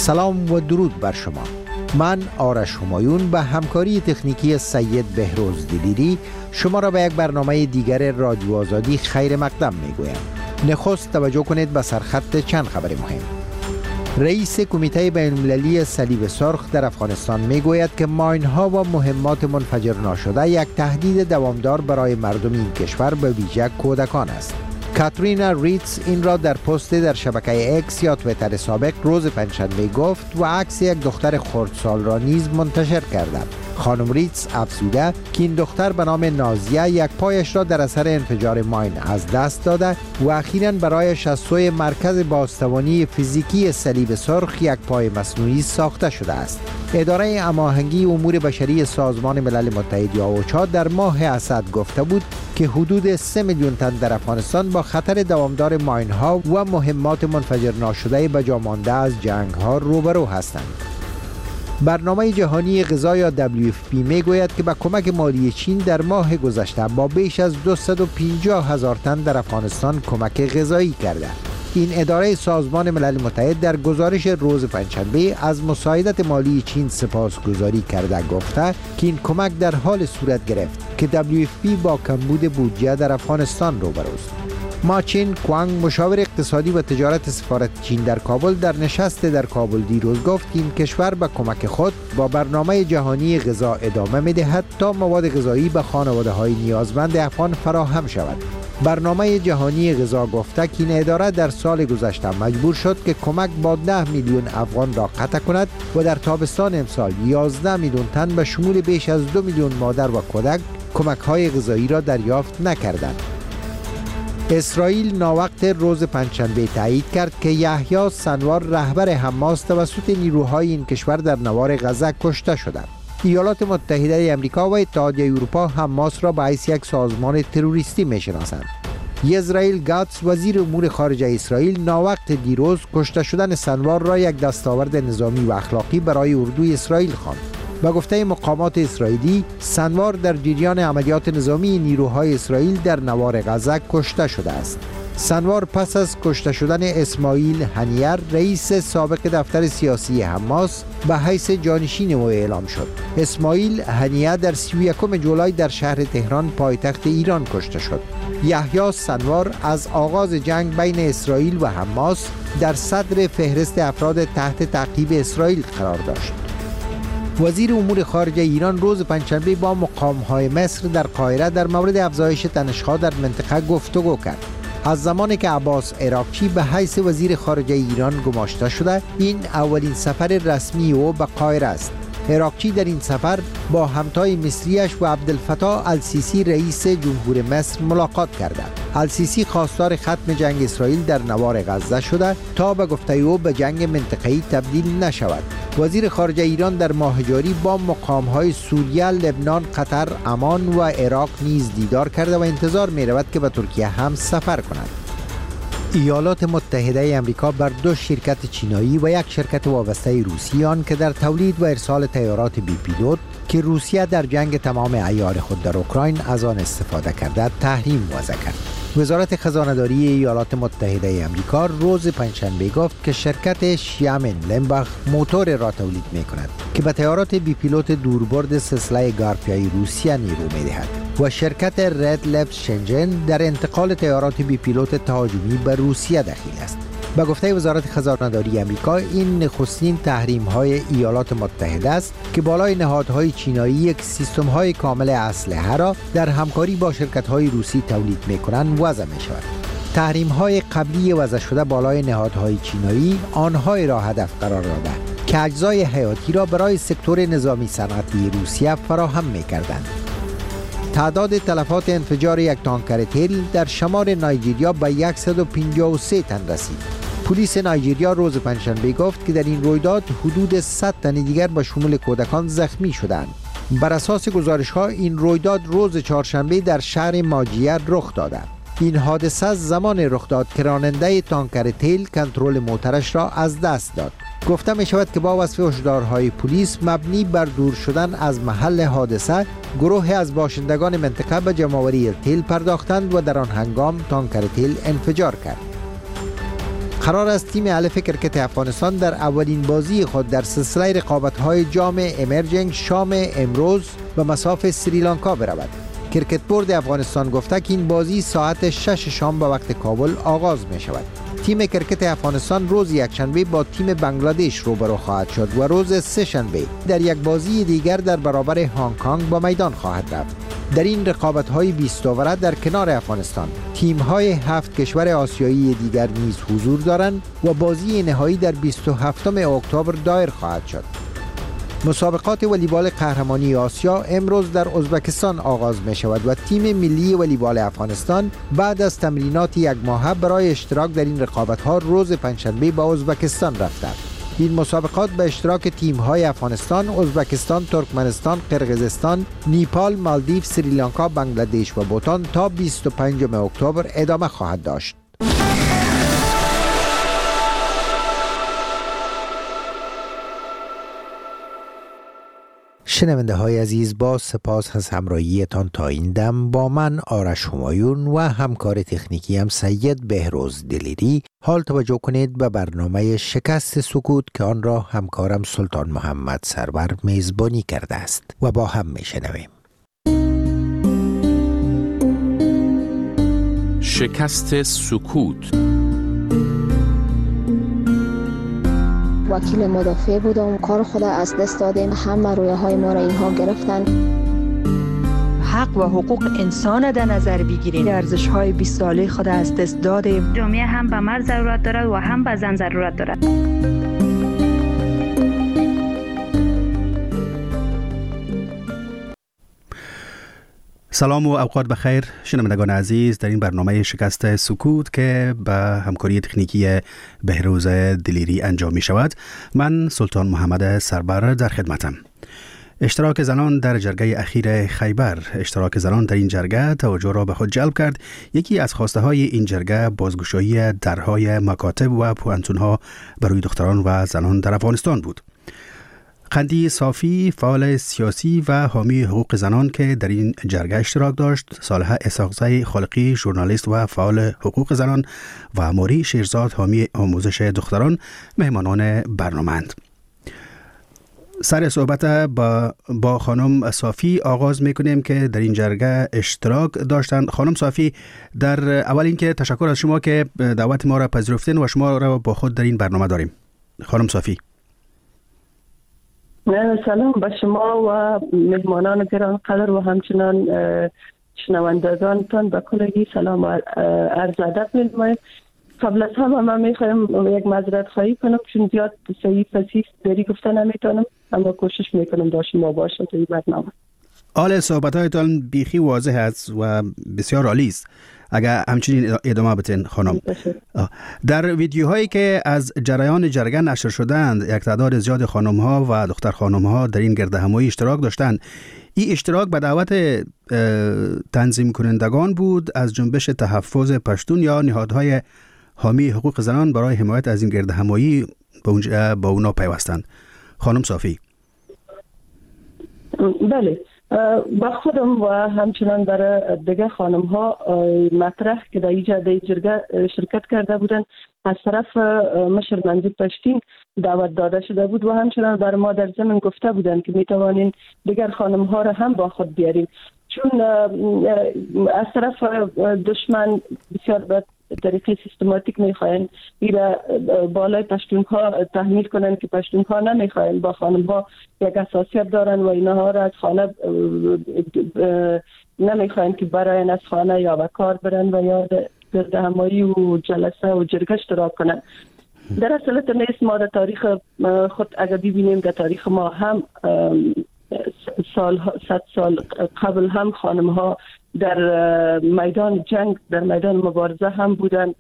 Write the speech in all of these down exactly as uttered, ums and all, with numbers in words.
سلام و درود بر شما. من آرش همایون به همکاری تکنیکی سید بهروز دلیری شما را به یک برنامه دیگر رادیو آزادی خیر مقدم میگویم. نخست توجه کنید به سرخط چند خبر مهم. رئیس کمیته بین‌المللی صلیب سرخ در افغانستان میگوید که ماین‌ها و مهمات منفجر ناشده یک تهدید دوامدار برای مردم این کشور به ویژه کودکان است. کاترینا ریتز این را در پست در شبکه اکس یا توییتر سابق روز پنجشنبه گفت و عکس یک دختر خردسال را نیز منتشر کرد. خانم ریتز افزوده که این دختر به نام نازیه یک پایش را در اثر انفجار ماین از دست داده و اخیراً برایش از سوی مرکز بازتوانی فیزیکی صلیب سرخ یک پای مصنوعی ساخته شده است. اداره هماهنگی امور بشری سازمان ملل متحد یا اوچا در ماه اسد گفته بود که حدود سه میلیون تن در افغانستان با خطر دوامدار ماین ها و مهمات منفجر ناشده به جا مانده از جنگ ها روبرو هستند. برنامه جهانی غذا یا دبلیو اف پی میگوید که با کمک مالی چین در ماه گذشته با بیش از دویست و پنجاه هزار تن در افغانستان کمک غذایی کرده. این اداره سازمان ملل متحد در گزارش روز پنجشنبه از مساعدت مالی چین سپاسگزاری کرده گفته که این کمک در حال صورت گرفت که دبلیو اف پی با کمبود بودجه در افغانستان روبروست. ماچین کوانگ مشاور اقتصادی و تجارت سفارت چین در کابل در نشست در کابل دیروز گفت که این کشور به کمک خود با برنامه جهانی غذا ادامه می‌دهد تا مواد غذایی به خانواده‌های نیازمند افغان فراهم شود. برنامه جهانی غذا گفته که این اداره در سال گذشته مجبور شد که کمک با ده میلیون افغان را قطع کند و در تابستان امسال یازده میلیون تن به شمول بیش از دو میلیون مادر و کودک کمک‌های غذایی را دریافت نکردند. اسرائیل ناوقت روز پنجشنبه تایید کرد که یحیی سنوار رهبر حماس توسط نیروهای این کشور در نوار غزه کشته شده. ایالات متحده آمریکا و اتحادیه اروپا حماس را به حیث یک سازمان تروریستی می‌شناسند. یزرائیل گاتس وزیر امور خارجه اسرائیل ناوقت دیروز کشته شدن سنوار را یک دستاورد نظامی و اخلاقی برای اردوی اسرائیل خواند. با گفته مقامات اسرائیلی، سنوار در جریان عملیات نظامی نیروهای اسرائیل در نوار غزه کشته شده است. سنوار پس از کشته شدن اسماعیل هنیه رئیس سابق دفتر سیاسی حماس به حیث جانشین او اعلام شد. اسماعیل هنیه در سی و یکم جولای در شهر تهران پایتخت ایران کشته شد. یحیی سنوار از آغاز جنگ بین اسرائیل و حماس در صدر فهرست افراد تحت تعقیب اسرائیل قرار داشت. وزیر امور خارجه ایران روز پنجشنبه با مقام‌های مصر در قاهره در مورد افزایش تنش‌ها در منطقه گفتگو کرد. از زمانی که عباس عراقچی به حیث وزیر خارجه ایران گماشته شده، این اولین سفر رسمی او به قاهره است. عراقچی در این سفر با همتای مصریش و عبدالفتاح السیسی رئیس جمهور مصر ملاقات کرده. السیسی خواستار ختم جنگ اسرائیل در نوار غزه شده تا به گفته او به جنگ منطقه‌ای تبدیل نشود. وزیر خارجه ایران در ماه جاری با مقام‌های سوریه، لبنان، قطر، عمان و عراق نیز دیدار کرده و انتظار می‌رود که به ترکیه هم سفر کند. ایالات متحده آمریکا بر دو شرکت چینایی و یک شرکت وابسته روسی آن که در تولید و ارسال طیارات بی پیلوت که روسیه در جنگ تمام عیار خود در اوکراین از آن استفاده کرده تحریم وضع کرد. وزارت خزانه‌داری ایالات متحده آمریکا روز پنجشنبه گفت که شرکت شیامن لمباخ موتور را تولید می‌کند که به طیارات بی پیلوت دوربرد سلسله گارپیای روسیه نیرو می‌دهد و شرکت رد لبز شنجن در انتقال طیارات بی پیلوت تهاجمی به روسیه دخیل است. به گفته وزارت خزانه‌داری آمریکا این نخستین تحریم‌های ایالات متحده است که بالای نهادهای چینایی یک سیستم‌های کامل اسلحه را در همکاری با شرکت‌های روسی تولید می‌کنند وضع می‌شود. تحریم‌های قبلی وضع شده بالای نهادهای چینایی آنهای را هدف قرار داده که اجزای حیاتی را برای سکتور نظامی صنعتی روسیه فراهم می‌کردند. تعداد تلفات انفجار یک تانکر تیل در شمال نایجیریا به صد و پنجاه و سه تن رسید. پلیس نایجیریا روز پنجشنبه گفت که در این رویداد حدود صد تن دیگر به شمول کودکان زخمی شدند. بر اساس گزارش‌ها این رویداد روز چهارشنبه در شهر ماجیر رخ داده. این حادثه زمان رخ داد که راننده تانکر تیل کنترل موترش را از دست داد. گفته می شود که با وصف هشدارهای پلیس مبنی بر دور شدن از محل حادثه، گروه از باشندگان منطقه به جمع‌آوری تیل پرداختند و در آن هنگام تانکر تیل انفجار کرد. قرار است تیم الف کرکت افغانستان در اولین بازی خود در سلسله رقابت‌های جام امرجنگ شام امروز به مصاف سریلانکا برود. کرکت بورد افغانستان گفته که این بازی ساعت شش شام به وقت کابل آغاز می شود. تیم کرکت افغانستان روز یکشنبه با تیم بنگلادش روبرو خواهد شد و روز سه شنبه در یک بازی دیگر در برابر هنگ کنگ با میدان خواهد رفت. در این رقابت‌های بیست اووره در کنار افغانستان تیم‌های هفت کشور آسیایی دیگر نیز حضور دارند و بازی نهایی در بیست و هفتم اکتبر دایر خواهد شد. مسابقات والیبال قهرمانی آسیا امروز در ازبکستان آغاز می شود و تیم ملی والیبال افغانستان بعد از تمرینات یک ماهه برای اشتراک در این رقابت‌ها روز پنجشنبه به ازبکستان رفته. این مسابقات به اشتراک تیم‌های افغانستان، ازبکستان، ترکمنستان، قرقیزستان، نیپال، مالدیو، سریلانکا، بنگلادش و بوتان تا بیست و پنجم اکتبر ادامه خواهد داشت. شنونده های عزیز، با سپاس از همراهیتان تا این دم با من آرش همایون و همکار تکنیکی هم سید بهروز دلیری. حال توجه کنید به برنامه شکست سکوت که آن را همکارم سلطان محمد سرور میزبانی کرده است و با هم میشنویم. شکست سکوت. وکیل مدافع بودم، کار خود از دست دادیم، همه رویه های ما را اینها گرفتن. حق و حقوق انسان در نظر بگیریم، ارزش های بیست ساله خود از دست دادیم. جامعه هم به مرد ضرورت دارد و هم به زن ضرورت دارد. سلام و اوقات بخیر شنوندگان عزیز، در این برنامه شکست سکوت که به همکاری تکنیکی بهروز دلیری انجام می شود، من سلطان محمد سرور در خدمتم. اشتراک زنان در جرگه اخیر خیبر. اشتراک زنان در این جرگه توجه را به خود جلب کرد. یکی از خواسته های این جرگه بازگشایی درهای مکاتب و پوهنتون‌ها برای دختران و زنان در افغانستان بود. قندی صافی، فعال سیاسی و حامی حقوق زنان که در این جرگه اشتراک داشت، صالحه اسحاقزی خالقی، ژورنالیست و فعال حقوق زنان و موری شیرزاد، حامی آموزش دختران مهمانان برنامه‌اند. سر صحبت با با خانم صافی آغاز میکنیم که در این جرگه اشتراک داشتند. خانم صافی، در اول اینکه تشکر از شما که دعوت ما را پذیرفتین و شما را با خود در این برنامه داریم. خانم صافی. سلام به شما و مهمانان گرانقدر و همچنان شنوندگانتان به کلگی سلام و عرض ادب می‌نمایم. قبل از همه من میخوایم یک معذرت خواهی کنم چون زیاد صحیح فصیح دری گفته نمیتونم، اما کوشش میکنم با شما باشم توی برنامه. آل صحبت‌هایتان بیخی واضح است و بسیار عالی است. اگر همچنین ادامه بتین خانم. در ویدیوهایی که از جریان جرگه نشر شدند، یک تعداد زیاد خانم‌ها و دختر خانم‌ها در این گردهمایی اشتراک داشتند. این اشتراک به دعوت تنظیم کنندگان بود از جنبش تحفظ پشتون یا نهادهای حامی حقوق زنان برای حمایت از این گردهمایی با اونا پیوستند. خانم صافی. بله، با خودم و همچنان برای دیگه خانم ها مطرح که در ایجاد جرگه شرکت کرده بودن از طرف مشر منظور پشتین دعوت داده شده بود و همچنان برای ما در ضمن گفته بودن که میتوانین دیگر خانم ها را هم با خود بیارین، چون از طرف دشمن بسیار به طریقه سیستماتیک میخواین ایره بالای پشتونخوا تحمیل کنن که پشتونخوا نمیخواین با خانم ها یک اساسیت دارن و اینها را از خانه نمیخواین که برای از خانه یا به کار برن و یا گردهمایی و جلسه و جرگه اشتراک کنن. در اصالت نیست. ما در تاریخ خود اگر ببینیم در تاریخ ما هم سال صد سال قبل هم خانم ها در میدان جنگ در میدان مبارزه هم بودن.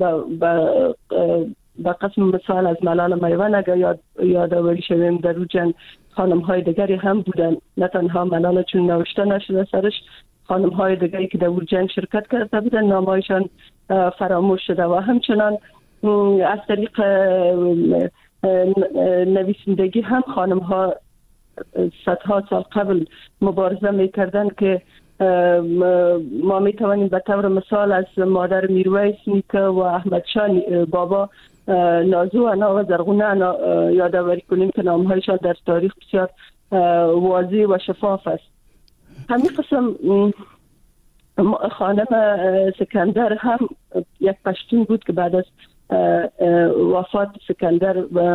با قسم مثال از ملال میوان اگر یاد یادآوری شویم در رو جنگ خانم های دیگری هم بودن، نه تنها ملال چون نوشته نشده سرش، خانم های دیگری که در رو جنگ شرکت کرده بودن نامایشان فراموش شده و همچنان از طریق نویسندگی هم خانم ها صدها سال قبل مبارزه میکردن که ما می توانیم به طور مثال از مادر میرویس نیکه و احمد شاه بابا نازو انا و زرغونه انا یادآوری کنیم که نامهایشان در تاریخ بسیار واضح و شفاف است. همین قسم خانم سکندر هم یک پشتون بود که بعد از وفات سکندر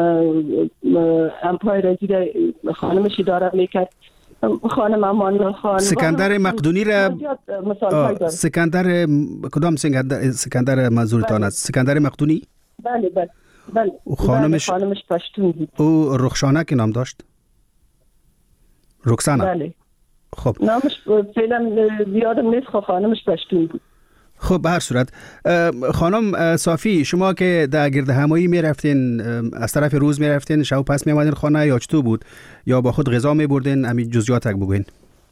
امپایر زیر خانمش اداره میکرد. خانم امان خان سکندر مقدونی را سکندر کدام سکندر سکندر منظورتان است؟ سکندر مقدونی؟ بله بله بله خانمش خانمش پشتون بود. او رخشانه که نام داشت؟ رکسانه. بله. خب نامش فعلا یادم نیست، خب خانمش پشتون بود. خب به هر صورت خانم صافی، شما که در گرد همایی می رفتین، از طرف روز می رفتین شب پس می آمدین خانه یا چطور بود؟ یا با خود غذا می بردین؟ همین جزئیات تک بگوین.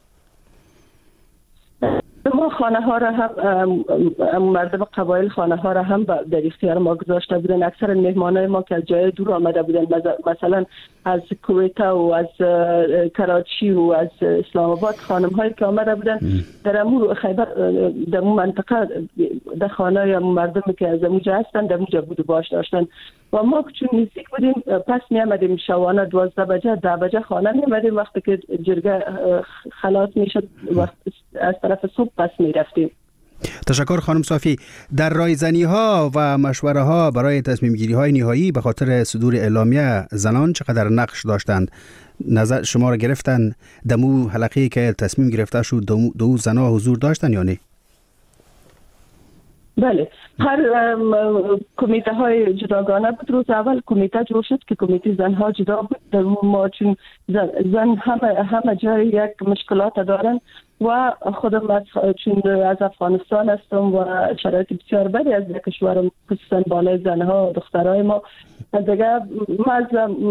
ما خانه ها را هم مردم قبایل خانه ها را هم در اختیار ما گذاشته بودن. اکثر مهمانای ما که از جای دور آمده بودن، مثلا از کویت و از کراچی و از اسلام آباد، خانم هایی که آمده بودن در امور خیبر در اون منطقه در خانه یا مردم که از اونجا هستن در اونجا بود و باش داشتن و ما چون نزدیک بودیم پس می آمدیم شوانه دوازده بجه ده بجه خانه می آمدیم. وقتی که جرگه خلاص می شد وقت از طرف صبح پس می رفتیم. تشکر خانم صافی. در رایزنی ها و مشوره ها برای تصمیم گیری های نهایی به خاطر صدور اعلامیه زنان چقدر نقش داشتند؟ نظر شما را گرفتن دمو حلقه که تصمیم گرفته شد دو, دو زنها حضور داشتن یا نه؟ بله، هر کمیته های جداگانه بود. روز اول کمیته جور شد که کمیته زنها جدا بود. در ما چون زن, زن همه همه جای یک مشکلات دارن و خودم از چون از افغانستان هستم و شرایط بسیار بدی از کشورم، خصوصا بالای زنها و دخترای ما دیگه، ما از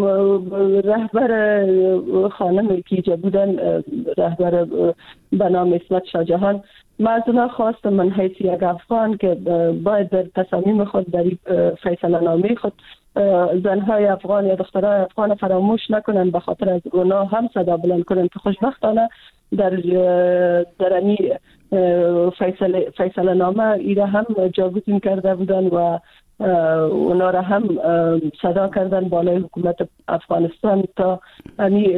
رهبر خانم کیجه بودن، رهبر به نام اسمت شاهجهان، ما از اونا خواستم من حیث یک افغان که باید در تصامیم خود در فیصله نامه خود زنهای افغان یا دخترهای افغان فراموش نکنن، به خاطر از اونا هم صدا بلند کنن که خوشبختانه در در امی فیصله فیصله نامه ایره هم جاگزین کرده بودن و اونا را هم صدا کردن بالای حکومت افغانستان تا امی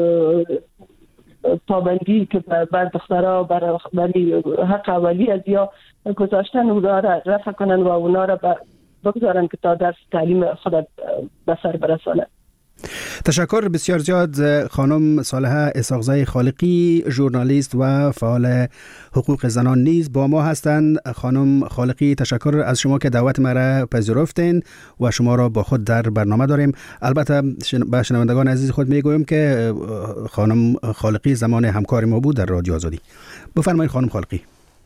پابندی که بر دخترها بر حق اولی از یا گذاشتن اونا را رفع کنن و اونا را بگذارن که تا درس تعلیم خود به سر برسانه. تشکر بسیار زیاد خانم صالحه اسحاقزی خالقی، ژورنالیست و فعال حقوق زنان نیز با ما هستند. خانم خالقی، تشکر از شما که دعوت مرا پذیرفتین و شما را با خود در برنامه داریم. البته به شنوندگان عزیز خود میگویم که خانم خالقی زمان همکار ما بود در رادیو آزادی. بفرمایید خانم خالقی.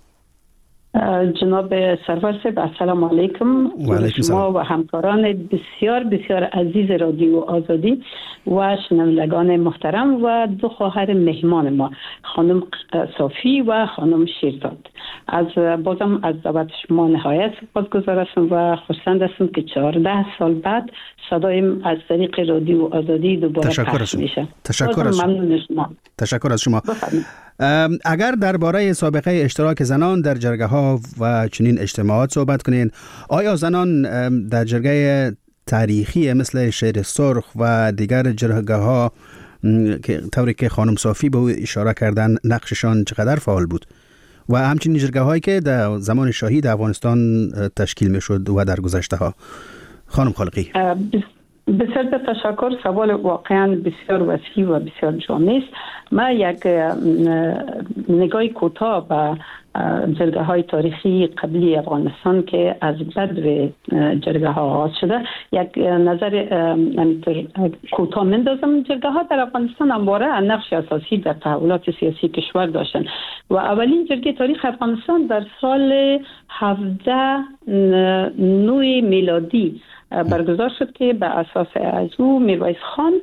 جناب سرور صاحب، السلام علیکم و شما و همکاران بسیار بسیار عزیز رادیو آزادی و شنوندگان محترم و دو خواهر مهمان ما، خانم صافی و خانم شیرزاد. از بازم از دعوت شما نهایت سپاسگزار هستم و خرسند هستم که چهارده سال بعد صدایم از طریق رادیو آزادی دوباره پخش میشه. تشکر از شما. تشکر از شما. اگر درباره سابقه اشتراک زنان در جرگه ها و چنین اجتماعات صحبت کنین، آیا زنان در جرگه تاریخی مثل شیر سرخ و دیگر جرگه ها که طوری که خانم صافی به او اشاره کردن نقششان چقدر فعال بود و همچنین جرگه هایی که در زمان شاهی در افغانستان تشکیل می شد و در گذشته ها؟ خانم خالقی. بسیار تشکر. سوال واقعا بسیار وسیع و بسیار جامع است. من یک نگاه کوتاه به جرگه های تاریخی قبلی افغانستان که از بدو جرگه ها آغاز شده یک نظر کوتاه مندازم. جرگه ها در افغانستان همواره نقش اساسی در تحولات سیاسی کشور داشتن و اولین جرگه تاریخ افغانستان در سال هفده نو میلادی برگزار شد که به اساس از او میرویس خان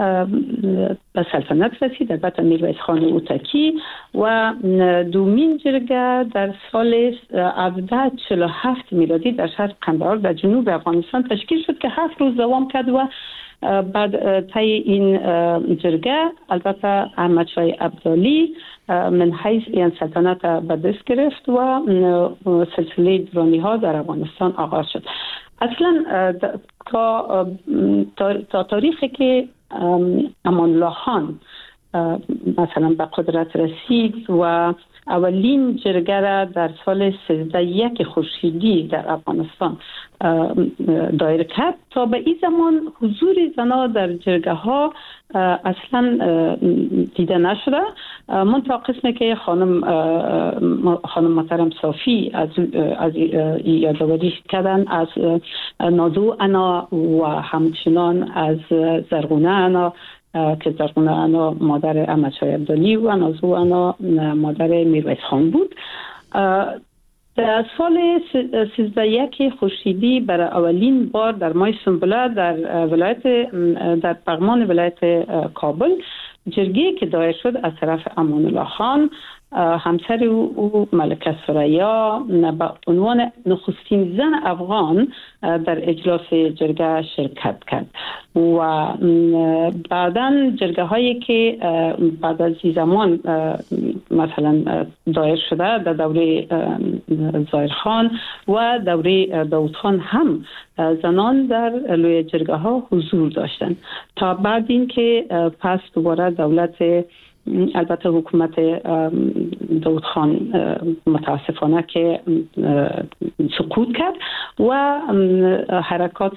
به سلطنت رسید، البته میرویس خان اوتکی، و دومین جرگه در سال هزار و چهل و هفت میلادی در شهر قندهار در جنوب افغانستان تشکیل شد که هفت روز دوام کرد و بعد طی این جرگه البته احمد شاه ابدالی من حیث این سلطنت به دست گرفت و سلسله درانی ها در افغانستان آغاز شد. اصلا تا, تا تاریخی که امان الله خان مثلا به قدرت رسید و اولین جرگه را در سال سیزده یک خورشیدی در افغانستان دایر کرد، تا به این زمان حضور زنان در جرگه ها اصلا دیده نشده. منتها قسمی که خانم خانم محترم صافی از از یادآوری کردن از نازو انا و همچنان از زرغونه انا که زرغونه انا مادر احمد شاه ابدالی و نازو انا مادر میرویس خان بود. در سال سیزده یک خورشیدی برای اولین بار در ماه سنبله در ولایت در پغمان ولایت کابل جرگه که دایر شد از طرف امان الله خان، همسر او ملکه ثریا به عنوان نخستین زن افغان در اجلاس جرگه شرکت کرد و بعداً جرگه هایی که بعد از این زمان مثلا دایر شده در دوره ظاهرخان و دوره داود خان هم زنان در لوی جرگه ها حضور داشتند، تا بعد این که پس دوباره دولت البته حکومت داود خان متاسفانه که سقوط کرد و حرکات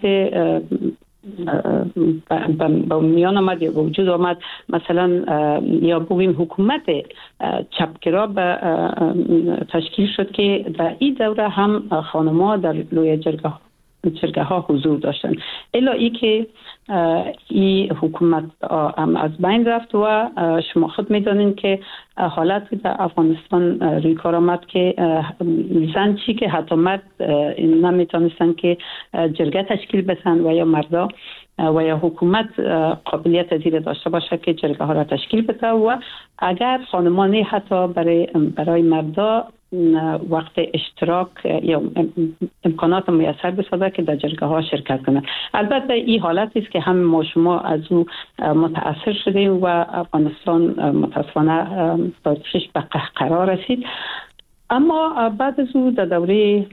با میان آمد یا وجود آمد، مثلا یا بگویم حکومت چپگرا به تشکیل شد که در این دوره هم خانم‌ها در لوی جرگه جرگه ها حضور داشتند، الا ای که این حکومت هم از بین رفت و شما خود میدانید که حالت در افغانستان روی کار آمد که زن چی که حتی مرد نمیتونستن که جرگه تشکیل بدن و یا مردا و یا حکومت قابلیت ازیر داشته باشه که جرگه ها را تشکیل بده و اگر خانمانی حتی برای برای مردا وقت اشتراک یا امکانات میسر بسازه که در جرگه ها شرکت کنند. البته این حالتی است که هم ما شما از او متاثر شدیم و افغانستان متاسفانه تاریخش به قهقرا رسید. اما بعد از او در دوره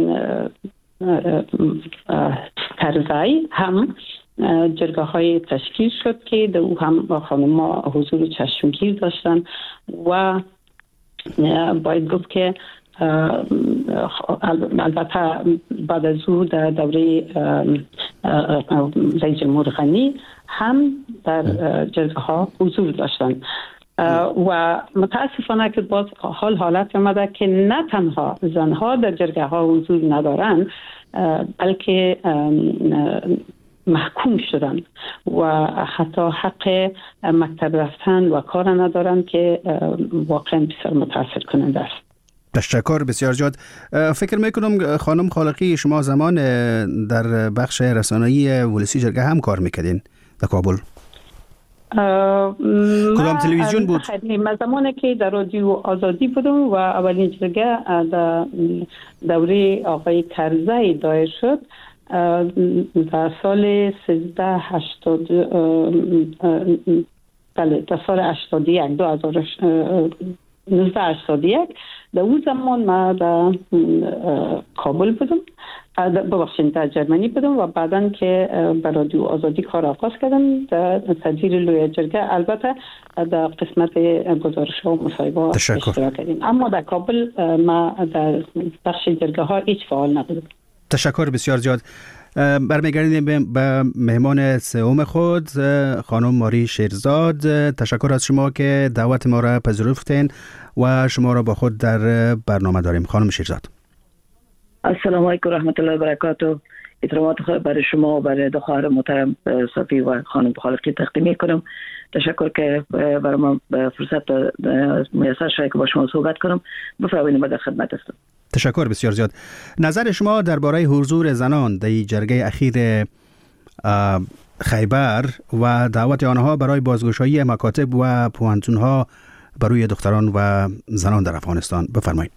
کرزی هم جرگه های تشکیل شد که در او هم خانم‌ها حضور چشمگیر داشتن و باید گفت که البته بعد از او در دوره رئیس جمهور غنی هم در جرگه ها حضور داشتند و متاسفانه که باز حال حالت آمده که نه تنها زنها در جرگه ها حضور ندارند بلکه محکوم شدن و حتی حق مکتب رفتن و کار ندارن که واقعا بسیار متاسف کننده است. تشکر بسیار زیاد. فکر میکنم خانم خالقی شما زمان در بخش رسانه‌ای ولسی جرگه هم کار میکردین در کابل؟ کدام تلویزیون بود؟ من زمانی که در رادیو آزادی بودم و اولین جرگه در دوره آقای کرزی دایر شد در سال سیزده هشتاد بله در سال هشتاد و یک دو هزار نوزده هشتاد و یک در اون زمان من در کابل بودم، ببخشید در جرمنی بودم و بعداً که به رادیو آزادی کار آغاز کردم در تدویر لوی جرگه، البته در قسمت گزارش ها و مصاحبه اشتراک کردیم، اما در کابل ما در بخش جرگه ها هیچ فعال نبودم. تشکر بسیار زیاد. برمیگردیم به مهمان سوم خود خانم ماری شیرزاد. تشکر از شما که دعوت ما را پذیرفتین و شما را با خود در برنامه داریم. خانم شیرزاد السلام علیکم و رحمت الله و برکاته. احترامات خود برای شما و برای دو خواهر محترم صافی و خانم خالقی تقدیم میکنم. تشکر که برای ما فرصت میسر شد که با شما صحبت کنم. بفرمایید ما در خدمت هستم. تشکر بسیار زیاد. نظر شما درباره حضور زنان در جرگه اخیر خیبر و دعوت آنها برای بازگشایی مکاتب و پوهنتون‌ها برای دختران و زنان در افغانستان. بفرمایید.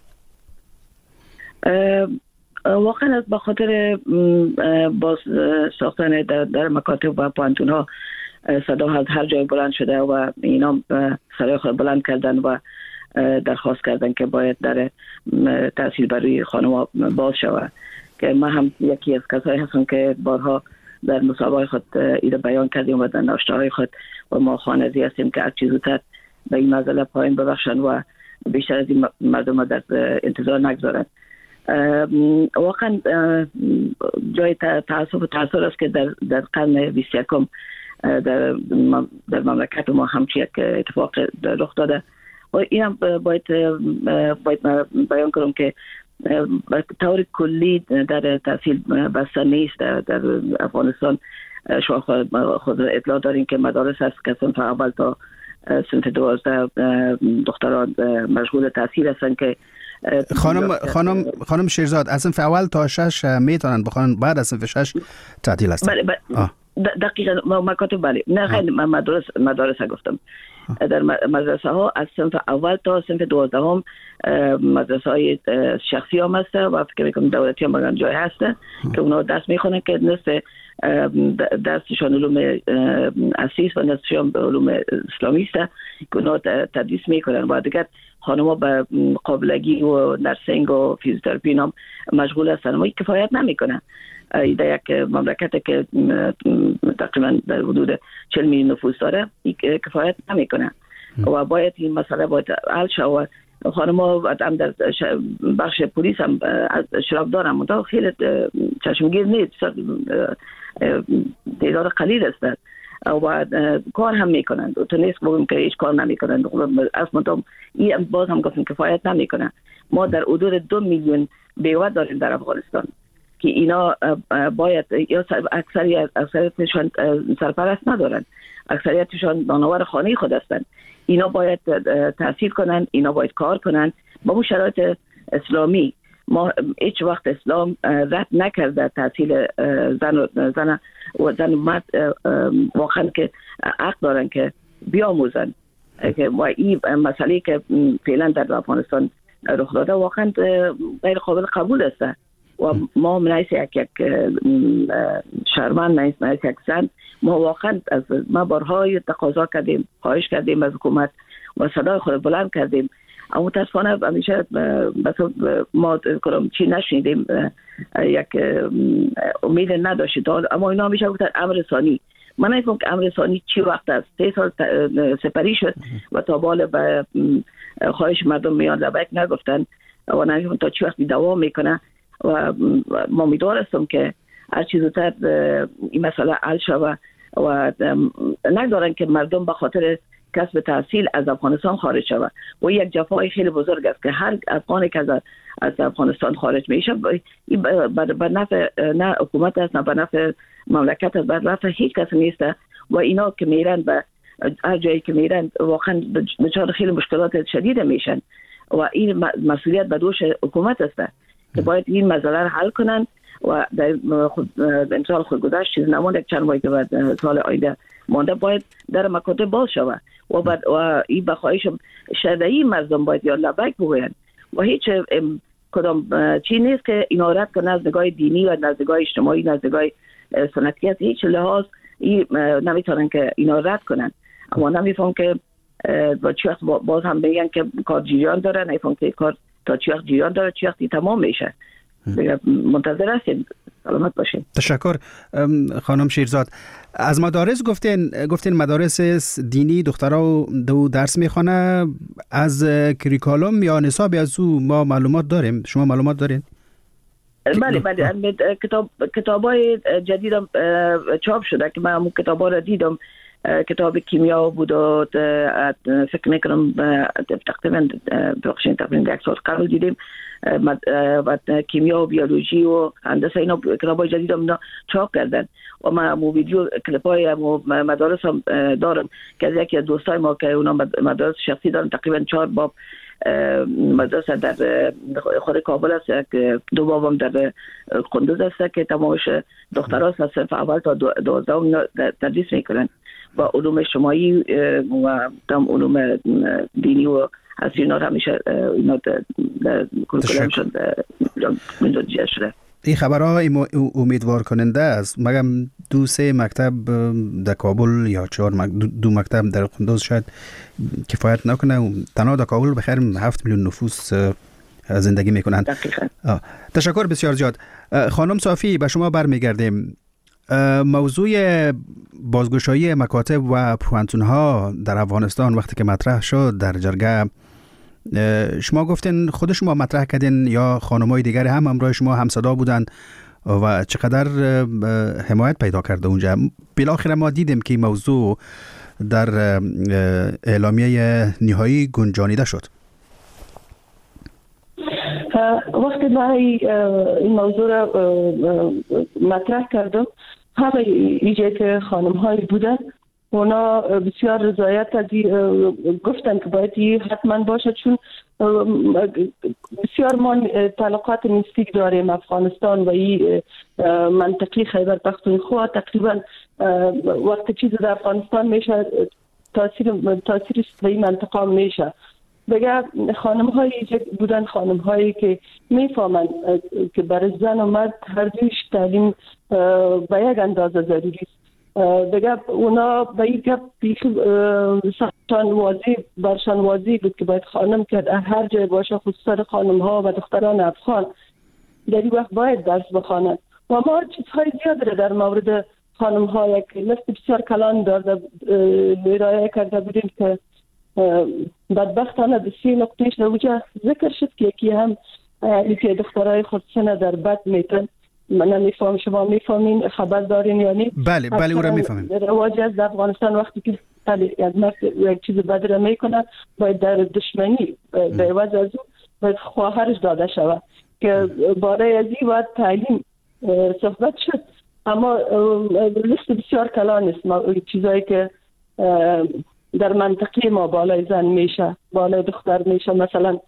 واقعا به خاطر باز ساختن در, در مکاتب و پوهنتون‌ها صدا از هر جای بلند شده و اینا صدای خود بلند کردن و درخواست کردن که باید در تحصیل برای خانم‌ها باز شود، که ما هم یکی از کسایی هستم که بارها در مسابقه خود ایده بیان کردیم و در نوشته‌های خود و ما خانزی هستیم که هر چیز زودتر به این مسئله پایان ببخشن و بیشتر از این مردم در انتظار نگذارند. واقعا جای تأسف و تأثیر است که در در قرن بیست و یکم در در مملکت ما همچین یک اتفاق رخ داده و اینم باید باید بیان کنم که به طور کلی در تحصیل بسته نیست. در, در افغانستان شما خود اطلاع دارین که مدارس هست که صنف اول تا صنف دوازده دختران مشغول تحصیل هستن که خانم خانم خانم شیرزاد از صنف اول تا شش میتونن بخونن، بعد از صنف شش تعطیل هستن. بله بله دقیقاً مکاتب بله نه خیلی مدارس مدارس گفتم. در مدرسه ها از صنف اول تا صنف دوازده هم مدرسه های شخصی هم هست و فکر میکنم دولتی هم بگن جای هست که اونا درس میخونن که نصف درسشان علوم اسیس و نصفشان علوم اسلامی است که اونا تدریس میکنن و دیگر خانم‌ها به قابلگی و نرسینگ و فیزیوتراپی هم مشغول هستن و کفایت نمیکنن. در یک مملکت که تقریبا در حدود چهل میلیون نفوس داره کفایت نمیکنه و باید این مسئله باید حل شود. خانم‌ها هم در بخش پلیس هم اشراف دارن منتها خیلی چشمگیر نیست، تعداد قلیل است و کار هم میکنن. تو نیست بگم که هیچ کار نمیکنن، اصلا این باز هم گفتم کفایت نمیکنه. ما در حدود دو میلیون بیوه داریم در افغانستان که اینا باید یا اکثریت اکثریتشون سرپرست ندارن، اکثریتشون نانآور خانه خود هستن. اینا باید تحصیل کنن، اینا باید کار کنن با اون شرایط اسلامی. ما هیچ وقت اسلام رد نکرده تحصیل زن و زن و زن و مرد واقعا که حق دارن که بیاموزن و این مسئله که فعلا در افغانستان رخ داده واقعا غیر قابل قبول است و ما منایس یک یک شهروند منایس یک زن ما واقعا از ما بارهای تقاضا کردیم، خواهش کردیم از حکومت و صدای خود بلند کردیم، اما متاسفانه همیشه ما کنم چی نشنیدیم، یک امید نداشتید. اما اینا همیشه گفتن امر ثانی. من نمی‌فهمم که امر ثانی چی وقت است. سه سال سپری شد و تا بالا به خواهش مردم میان لبک نگفتن و نمی‌فهمم تا چی وقت دوام میکنه و ما امیدوار هستم که هر چیز زودتر این مسئله حل شود و نگذارن که مردم به خاطر کسب تحصیل از افغانستان خارج شود و یک جفای خیلی بزرگ است که هر افغانی که از افغانستان خارج میشه به نفع نه حکومت است نه به نفع مملکت است، به نفع هیچ کس نیست و اینا که میرن به هر جایی که میرن واقعا دچار خیلی مشکلات شدید میشن و این مسئولیت به دوش حکومت است که باید این مسئله رو حل کنن و در امسال خود گذشت چیز نمانده چند ماه که بعد سال آینده مانده باید در مکاتب باز شود و بعد و این بخواهش شدهی مردم باید یا لبک بگوین و هیچ کدام چی نیست که اینا رد کنه از نگاه دینی و از نگاه اجتماعی از نگاه سنتیت هیچ لحاظ نمیتونن که اینا رد کنن. اما نمیفهم که با چی وقت باز هم بگن که کار جریان داره، نمیفهم که کار تا چی وقت جریان داره چی وقتی تمام میشه. منتظر هستیم. سلامت باشین. تشکر خانم شیرزاد. از مدارس گفتین گفتین مدارس دینی دخترها دو درس میخوانه، از کریکالوم یا نصاب از او ما معلومات داریم. شما معلومات دارین؟ بله بله کتاب کتابای جدیدم چاپ شده که من اون کتابا رو دیدم کتاب کیمیا بود و فکر میکنم تقریبا بخشین تقریبا یک سال قبل دیدیم و کیمیا و بیولوژی و هندسه اینا کتابای جدید هم چاپ کردن و من مو ویدیو کلیپای مدارس هم دارم که از یکی از دوستای ما که اونا مدارس شخصی دارن تقریبا چهار باب مدرسه در خود کابل است که دو بابم در قندوز است که تمامش دختراست از صنف اول تا دوازدهم تدریس میکنن و علوم اجتماعی و تم علوم دینی و از اینا همیشه اینا در کلکلم شد مندوجه شده. این خبرها امیدوار کننده است. مگم دو سه مکتب در کابل یا چهار دو مکتب در قندوز شاید کفایت نکنه. تنها در کابل بخیر هفت میلیون نفوس زندگی میکنن. تشکر بسیار زیاد. خانم صافی به شما برمیگردیم. موضوع بازگشایی مکاتب و پوهنتون‌ها در افغانستان وقتی که مطرح شد در جرگه، شما گفتین خود شما مطرح کردین یا خانم‌های دیگر هم همراه شما همصدا بودن و چقدر حمایت پیدا کرده اونجا. بالاخره ما دیدیم که موضوع در اعلامیه نهایی گنجانیده شد. وقتی من این موضوع را مطرح کردم، همه ایجا که خانم هایی بودن اونا بسیار رضایت از گفتن که باید حتما باشه، چون بسیار ما تعلقات میستیک داریم افغانستان و این منطقی خیبر پختونخوا. تقریبا وقتی چیز در افغانستان میشه تاثیر تاثیر به این منطقه میشه. بگه خانم هایی بودن، خانم هایی که میفهمن که برای زن و مرد هر دویش تعلیم به یک اندازه ضروری است. بگه اونا به این گپ سختان واضح برشان واضح بود که باید خانم کرد هر جای باشه، خصوصا خانم ها و دختران افغان در این وقت باید درس بخوانند. و ما چیزهای زیاد در مورد خانم ها یک لست بسیار کلان دارده ارائه کرده بودیم که بدبختانه به سی نقطهش در وجه ذکر شد که یکی هم یکی دخترای خودسنه در بد میتن. من نمیفهم شما میفهمین خبر دارین یعنی؟ بله بله او را میفهمیم. رواج از افغانستان وقتی که یک چیز بد را میکنه باید در دشمنی به عوض از او باید خواهرش داده شود که باره از این باید تعلیم صحبت شد. اما لیست بسیار کلان است چیزایی که در منطقه ما بالای زن میشه، بالای دختر میشه، مثلا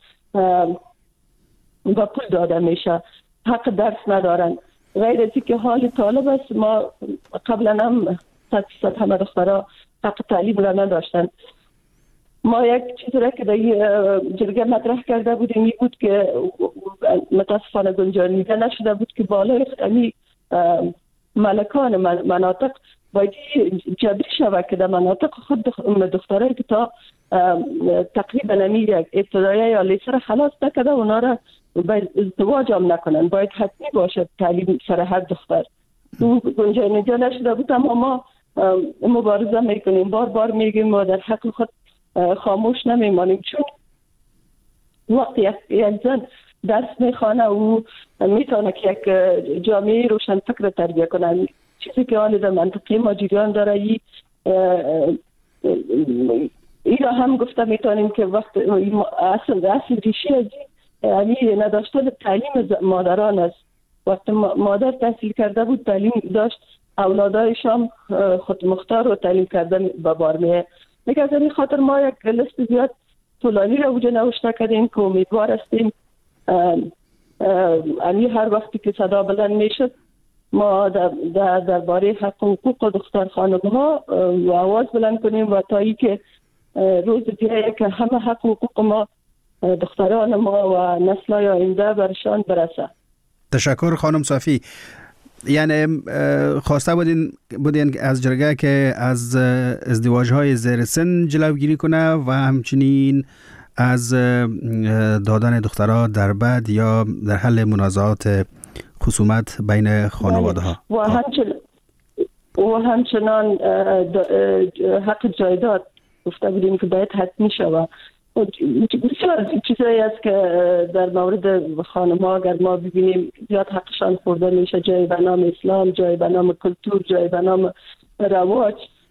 با پول داده میشه، حق درس ندارن. غیر از که حال طالب است، ما قبلا هم صد فیصد همه دخترها حق تعلیم را نداشتن. ما یک چیز را که در جرگه مطرح کرده بودیم این بود که متاسفانه گنجانیده نشده بود که بالای امی ملکان مناطق باید جبری شود که در مناطق خود دخترایی که تا تقریبا نمی یک ابتدایه یا لیسر خلاص نکده اونا را باید ازدواج هم نکنن، باید حتمی باشه تعلیم سر هر دختر. او گنجانیده نشده بود، اما ما مبارزه میکنیم، بار بار میگیم و در حق خود خاموش نمیمانیم، چون وقتی یک زن درس میخوانه و میتونه که یک جامعه روشن فکر تربیه کنه. چیزی که آن در منطقه ما جریان داره ای ای را هم گفته میتونیم که وقت اصل اصل ریشی از این نداشتن تعلیم مادران است. وقتی مادر تحصیل کرده بود تعلیم داشت، اولادایش هم خود مختار و تعلیم کردن به بار میه. میگه از این خاطر ما یک لیست زیاد طولانی را وجه نوشته کردیم که امیدوار هستیم امی هر وقتی که صدا بلند میشد ما در, در, در باره حق و حقوق دختر خانم ها و آواز بلند کنیم و تا ای که روز دیگه که همه حق و حقوق ما دختران ما و نسل‌های آینده برشان برسه. تشکر خانم صافی. یعنی خواسته بودین بودین از جرگه که از ازدواج‌های زیر سن جلوگیری کنه و همچنین از دادن دخترها در بد یا در حل منازعات خصومت بین خانواده ها و همچنان و همچنان حق جایداد گفته بودیم که باید حتمی شود. بسیار چیزایی است که در مورد خانم ها اگر ما ببینیم زیاد حقشان خورده میشه، جای به نام اسلام، جای به نام کلتور، جای به نام رواج.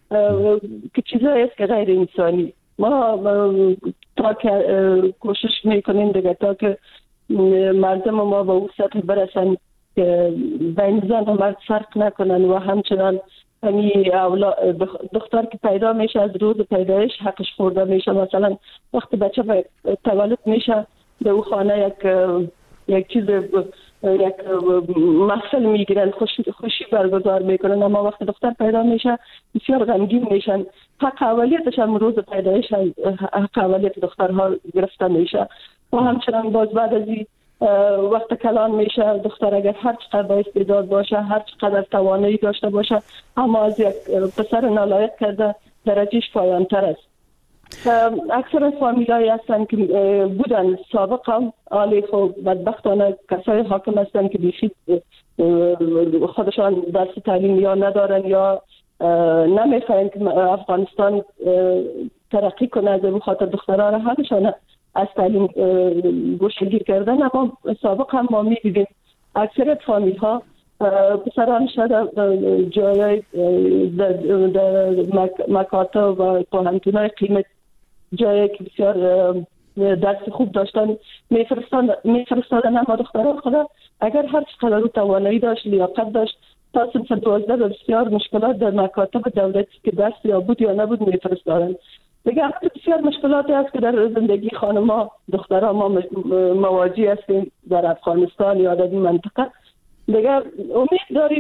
که چیزایی است که غیر انسانی. ما تا که کوشش میکنیم دیگه تا که مردم ما به اون سطح برسن که بین زن و مرد فرق نکنن و همچنان همی دختر که پیدا میشه از روز پیدایش حقش خورده میشه. مثلا وقتی بچه تولد میشه به او خانه یک یک چیز یک محفل میگیرن، خوشی خوشی برگزار میکنن. اما وقتی دختر پیدا میشه بسیار غمگین میشن. حق اولیتش هم روز پیدایش حق اولیت دخترها گرفته میشه. و همچنان باز بعد از این وقت کلان میشه دختر اگر هر چقدر با استعداد باشه، هر چقدر توانایی داشته باشه، اما از یک پسر نالایق کرده درجهش پایان تر است. اکثر فامیلایی هستن که بودن سابق هم آلی خب بدبختانه کسای حاکم هستن که بیشید خودشان درس تعلیم یا ندارن یا نمیخواین که افغانستان ترقی کنه. از این خاطر دخترها را همشان از تعلیم گوشه‌گیر کردن. اما سابق هم ما می‌دیدیم اکثر فامیل ها پسران شده جای در مکاتب و پوهنتون‌های قیمت جایی که بسیار درس خوب داشتن میفرستادن. اما دخترها خدا اگر هر چقدر رو توانایی داشت، لیاقت داشت، تا صنف دوازده بسیار مشکلات در مکاتب دولتی که درس یا بود یا نبود میفرستادن. دیگه بسیار مشکلاتی هست که در زندگی خانم‌ها دخترها ما مواجه هستیم در افغانستان یا در این منطقه. دیگه امید داریم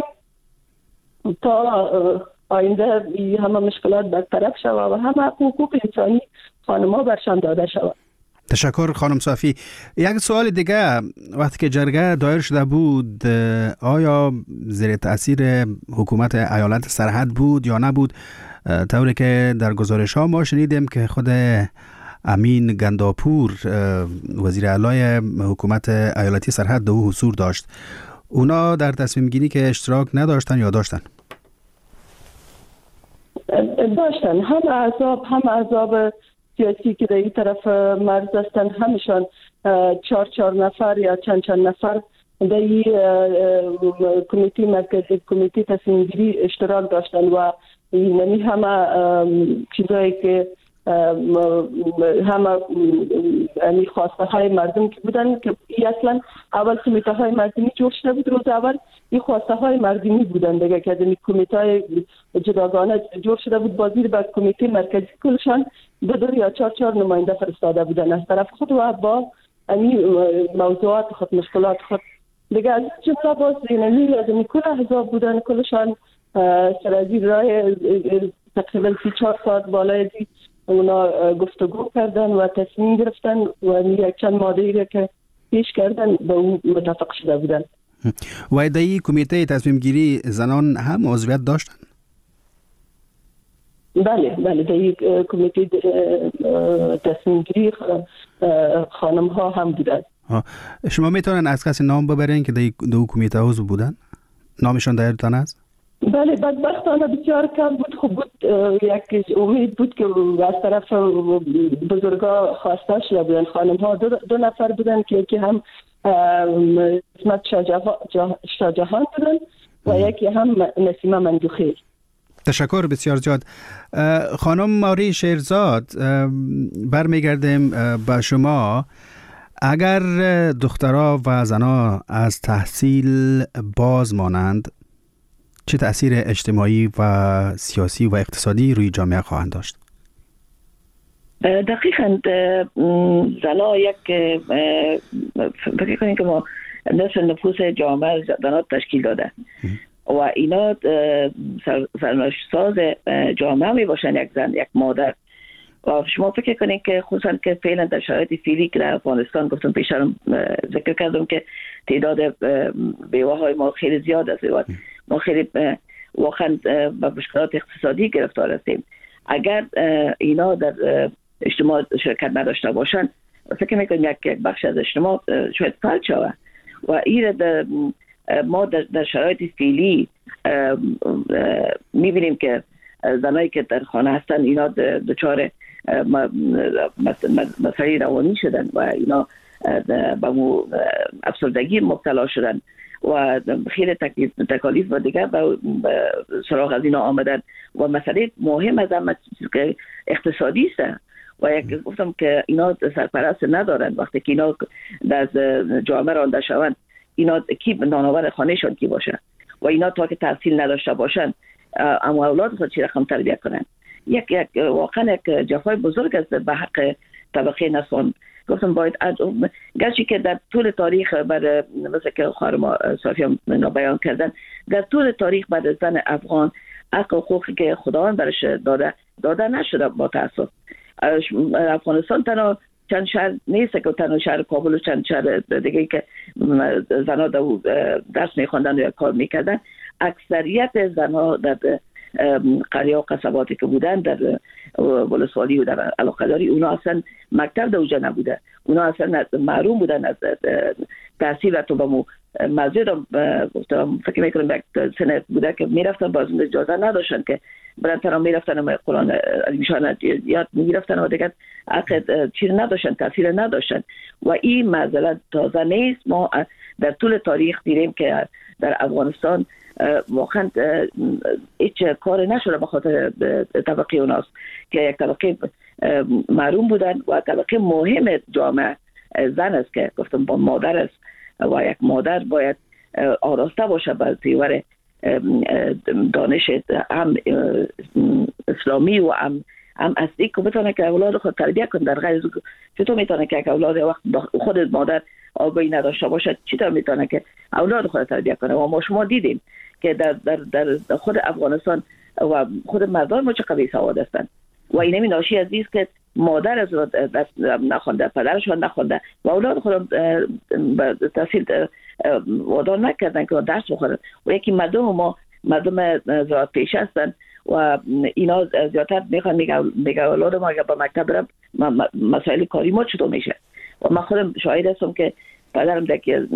تا آینده همه مشکلات برطرف شود و همه حقوق انسانی خانم‌ها برشان داده شود. تشکر خانم صافی. یک سوال دیگه، وقتی که جرگه دایر شده بود آیا زیر تأثیر حکومت ایالت سرحد بود یا نبود؟ طوری که در گزارش ها ما شنیدیم که خود امین گنداپور وزیر اعلی حکومت ایالتی سرحد به او حضور داشت. اونا در تصمیم گیری که اشتراک نداشتن یا داشتن؟ داشتن. هم احزاب هم احزاب سیاسی که در این طرف مرز هستن همشان چهار چهار نفر یا چند چند نفر در این کمیته مرکزی کمیته تصمیم گیری اشتراک داشتن و یعنی همه چیزایی که همه یعنی خواسته های مردم که بودن که اصلا اول کمیته های مردمی جور شده بود. روز اول این خواسته های مردمی بودن دیگه که این کمیته های جداگانه جور شده بود با زیر بعد کمیته مرکزی کلشان دو دو یا چهار چهار نماینده فرستاده بودن از طرف خود و با یعنی موضوعات خود مشکلات خود دیگه. از جمله باز یعنی از این کل احزاب بودن کلشان سرازی رای تقریبا سی چهار ساعت بالای دی اونا گفتگو کردن و تصمیم گرفتن و یک چند ماده که پیش کردن به اون متفق شده بودن. و در این کمیته تصمیم گیری زنان هم عضویت داشتن؟ بله بله در این کمیته تصمیم گیری خانم ها هم بودن. شما میتونن از کسی نام ببرین که در این کمیته عضو بودن؟ نامشان دایرتان است؟ بله بدبختانه بسیار کم بود. خوب بود یک امید بود که از طرف بزرگا خواسته شده بودن. خانم ها دو, دو نفر بودن که یکی هم اسمت شاهجهان بودن و یکی هم نسیمه مندوخی. تشکر بسیار زیاد. خانم ماری شیرزاد، برمیگردیم به شما. اگر دخترها و زنها از تحصیل باز مانند چه تأثیر اجتماعی و سیاسی و اقتصادی روی جامعه خواهند داشت؟ دقیقاً زنها یک فکر کنید که ما نصف نفوس جامعه زنها تشکیل داده و اینا سرنوشت ساز جامعه می باشن. یک زن یک مادر و شما فکر کنید که خصوصا که فعلا در شرایط فعلی که در افغانستان گفتم پیشتر ذکر کردم که تعداد بیوه های ما خیلی زیاد است و ما خیلی واقعا با مشکلات اقتصادی گرفتار هستیم. اگر اینا در اجتماع شرکت نداشته باشن فکر میکنم یک یک بخش از اجتماع شاید فلج شود و این در ما در, در شرایط فعلی میبینیم که زنایی که در خانه هستن اینا دچار مسائل روانی شدن و اینا به افسردگی مبتلا شدن و خیلی تکلیف تکالیف و دیگه به سراغ از اینا آمدن و مسئله مهم از همه که اقتصادی است و یک گفتم که اینا سرپرست ندارن. وقتی که اینا از جامعه رانده شوند اینا کی نانآور خانهشان کی باشه و اینا تا که تحصیل نداشته باشن اما اولاد خود چی رقم تربیت کنن. یک یک واقعا یک جفای بزرگ است به حق طبقه نسوان. گفتم باید گرچه که در طول تاریخ بر مثل که خانم صافی بیان کردن در طول تاریخ بر زن افغان حق و حقوقی که خداوند برش داده داده نشده با تاسف. افغانستان تنها چند شهر نیست که تنها شهر کابل و چند شهر دیگه که زنها درس میخوندن یا کار میکردن، اکثریت زنها در قریه و قصباتی که بودن در ولسوالی و در علاقه‌داری اونا اصلا مکتب در اوجا نبوده، اونا اصلا محروم بودن از تحصیل. و تو با مو مزید فکر میکنم یک سنه بوده که میرفتن باز اجازه نداشتن که برن تنها میرفتن و قرآن علیمشان یاد میرفتن و دیگر عقد چیز نداشتن، تحصیل نداشتن و این معذرت تازه نیست. ما در طول تاریخ دیدیم که در افغانستان واقعا هیچ کار نشده به خاطر طبقه اوناست که یک طبقه محروم بودن و طبقه مهم جامعه زن است که گفتم با مادر است و یک مادر باید آراسته باشه بر پیور دانش هم اسلامی و هم هم اصلی که بتونه که اولاد خود تربیت کنه. در غیر چطور میتونه که اولاد وقت خود مادر آگاهی نداشته باشه چطور میتونه که اولاد خود تربیت کنه؟ و ما شما دیدیم که در در در خود افغانستان و خود مردان ما چقدر بی‌سواد هستند و این همین ناشی از است که مادر از نخونده، پدرشون نخونده و اولاد خودم تحصیل وادار نکردن که درس بخورن و یکی مردم ما مردم زراعت پیش هستن و اینا زیادتر میخوان میگه اولاد ما اگر با مکتب برم مسائل کاری ما چطور میشه. و من خودم شاهد هستم که پدرم در که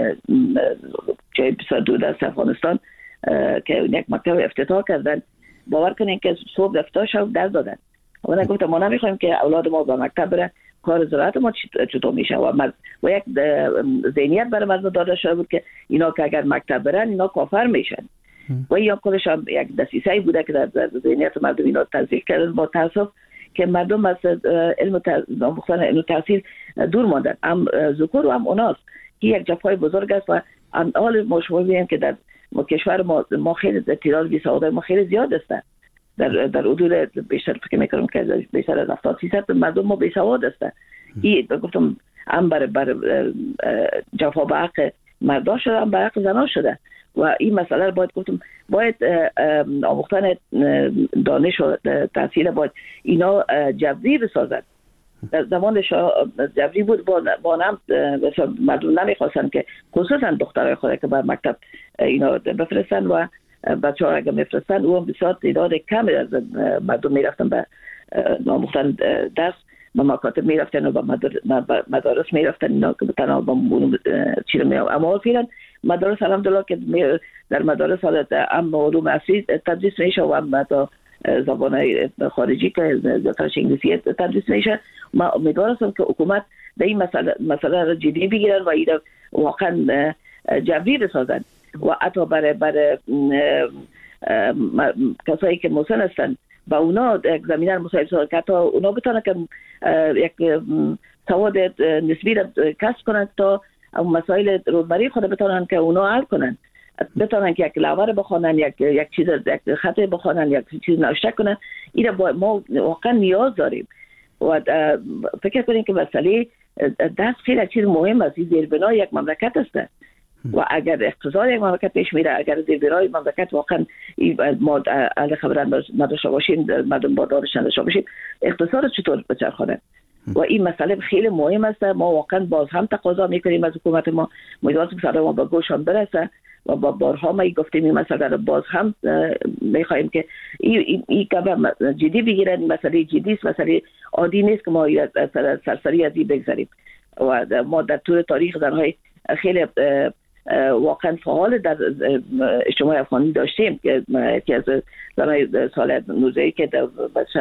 جای بسیار دور از افغانستان که یک مکتب افتتاح کردن، باور کنین که صبح افتتاح شد در دادن و من گفتم ما نمیخوایم که اولاد ما با مکتب بره، کار زراعت ما چطور میشه و مز... و یک ذهنیت برای مردم داده شده بود که اینا که اگر مکتب برن اینا کافر میشن و این خودش هم یک دسیسه بوده که در ذهنیت مردم اینا تزریق کردن. با تاسف که مردم از علم آموختن علم تحصیل دور ماندن، هم ذکر و هم اوناست که یک جفای بزرگ است و حال ما شما می‌بینیم که در کشور ما ما خیلی تعداد بی‌سواد ما خیلی زیاد است. در در حدود بیشتر فکر می‌کنم که بیشتر از هفتاد درصد مردم ما بی‌سواد هستند. این گفتم هم بر بر جفا به حق مردان شده هم به حق زنان شده و این مسئله رو باید گفتم باید آموختن دانش و تحصیل باید اینا جبری بسازد. در زمان شاه جبری بود با با نام مردم نمیخواستن که خصوصا دخترای خود که بر مکتب اینا بفرستن و بچه ها اگر میفرستن او هم بسیار تعداد کم از مردم میرفتن به آموختن درس با مکاتب میرفتن و با مدارس میرفتن اینا که تنها با مونو چیره می اما فعلا مدارس الحمدلله که در مدارس حالت هم علوم اصلی تدریس میشه و هم تا زبان خارجی که زیادترش انگلیسی تدریس میشه. ما امیدوار هستم که حکومت در این مسئله مسئله را جدی بگیرن و این واقعا جبری بسازن و حتی برای برای کسایی که مسن هستن با اونا یک زمینه مساعد سازن که حتی اونا بتونن که یک سواد نسبی را کسب کنن تا مسائل روزمره خود بتونن که اونا حل کنن، بتونن که یک لوحه بخونن، یک یک چیز یک خط بخونن، یک چیز نوشته کنن. این با ما واقعا نیاز داریم و فکر کنیم که مسئله دست خیلی چیز مهم است. زیربنای یک مملکت است و اگر اقتصاد یک مملکت پیش میره، اگر زیربنای مملکت واقعا ما اهل خبران نداشته باشیم، مردم با دانش نداشته باشیم، اقتصاد چطور بچرخونه؟ و این مسئله خیلی مهم است. ما واقعا باز هم تقاضا میکنیم از حکومت ما، امیدوارم که ما با گوشم برسه و با بارها ما گفتیم این مسئله رو باز هم میخوایم که این این کار جدی بگیرن. مسئله جدی است، مسئله عادی نیست که ما سرسری از این بگذاریم و ما در طول تاریخ زنهای خیلی واقعا فعال در اجتماع افغانی داشتیم که یکی از زنای سال نوزده که در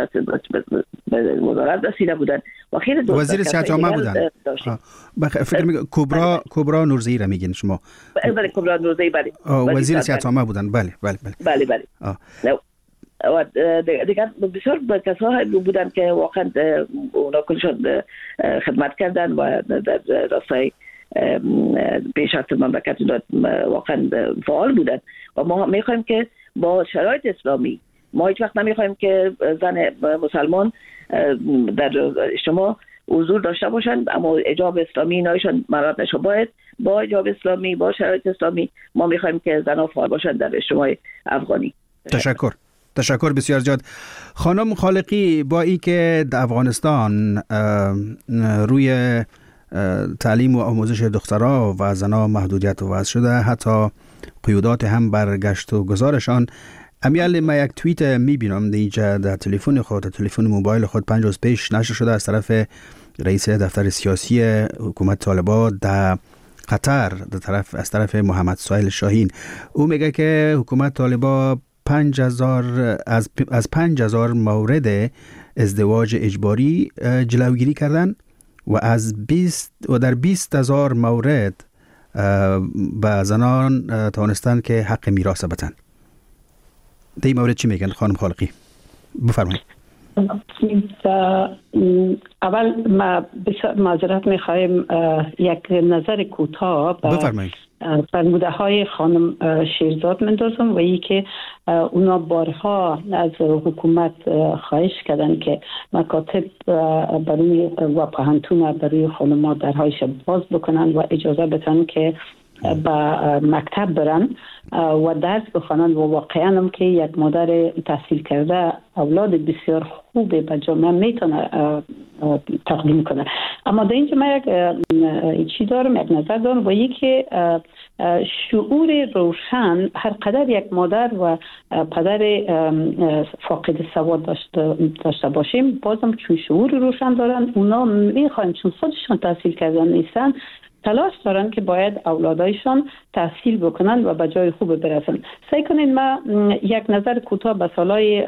وزارت رسیده بودن و خیلی وزیر صحت عامه بودن. فکر می‌کنم کبرا کبرا نورزی را میگین شما؟ بله کبرا نورزی بله. وزیر صحت عامه بودن. بله بله بله. بله بله. و دیگر بسیار کسا بودن که واقعا اونا کلشون خدمت کردن و در راستای پیشرفت مملکت واقعا فعال بودن و ما میخوایم که با شرایط اسلامی ما هیچ وقت نمیخوایم که زن مسلمان در اجتماع حضور داشته باشند، اما حجاب اسلامی نایشان مراد نشه. باید با حجاب اسلامی با شرایط اسلامی ما میخوایم که زنها فعال باشند در اجتماع افغانی. تشکر. تشکر بسیار زیاد. خانم خالقی، با ای که در افغانستان روی تعلیم و آموزش دخترها و زنها محدودیت وضع شده، حتی قیودات هم برگشت و گذارشان، امیال ما یک توییت میبینم دیجا در تلفن خود تلفن موبایل خود پنج روز پیش نشر شده از طرف رئیس دفتر سیاسی حکومت طالبان در قطر در طرف از طرف محمد سهیل شاهین. او میگه که حکومت طالبان پنج هزار از از پنج هزار مورد ازدواج اجباری جلوگیری کردن و از بیست و در بیست هزار مورد به زنان توانستن که حق میراث بتن. در این مورد چی میگن خانم خالقی؟ بفرمایید. اول ما معذرت میخوایم یک نظر کوتاه بفرمایید. فرموده های خانم شیرزاد مندازم و ای که اونا بارها از حکومت خواهش کردن که مکاتب برای و پاهنتون برای خانم ها درهایش باز بکنن و اجازه بتن که با مکتب برن و درس بخوانند و واقعا هم که یک مادر تحصیل کرده اولاد بسیار خوبه به جامعه میتونه تقدیم کنه. اما در اینجا من یک چی دارم، یک نظر دارم و یکی شعور روشن. هر قدر یک مادر و پدر فاقد سواد داشته, داشته باشیم، بازم چون شعور روشن دارن، اونا میخوان چون خودشان تحصیل کردن نیستن تلاش دارن که باید اولادایشان تحصیل بکنن و به جای خوب برسن. سعی کنین ما یک نظر کوتاه به سالهای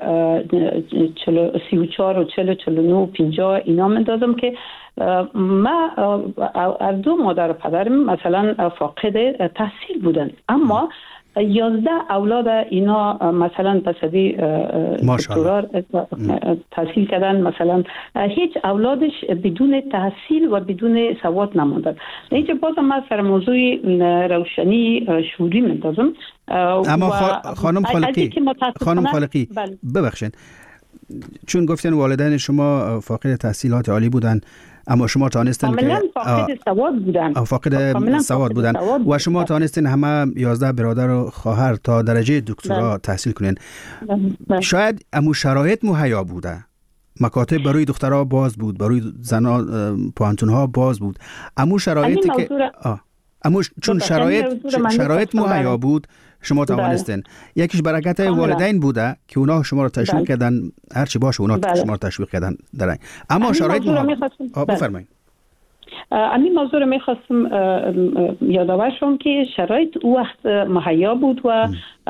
سی و چهار و چهل و چهل و نه و پنجاه اینا مندازم که ما از دو مادر و پدرم مثلا فاقد تحصیل بودن، اما یازده اولاد اینا مثلا پسدی دکترا تحصیل کردن، مثلا هیچ اولادش بدون تحصیل و بدون سواد نموندن. اینجا بازم من سر موضوع روشنی شعوری مندازم. اما خانم خالقی خانم خالقی ببخشید، چون گفتن والدین شما فاقد تحصیلات عالی بودن اما شما تانستین که فاقد سواد بودن فاقد سواد بودن و شما تانستین همه یازده برادر و خواهر تا درجه دکترا تحصیل کنین. شاید امو شرایط مهیا بوده، مکاتب برای دخترها باز بود، برای زنا پانتونها باز بود، امو شرایطی که امو چون شرایط شرایط مهیا بود شما توانستین. یکیش برکت والدین بوده که اونا شما رو تشویق کردن، هر چی باشه اونا بله. شما رو تشویق کردن درن. اما شرایط مهیا بفرمایید. همین موضوع رو میخواستم یادآور شم که شرایط او وقت مهیا بود و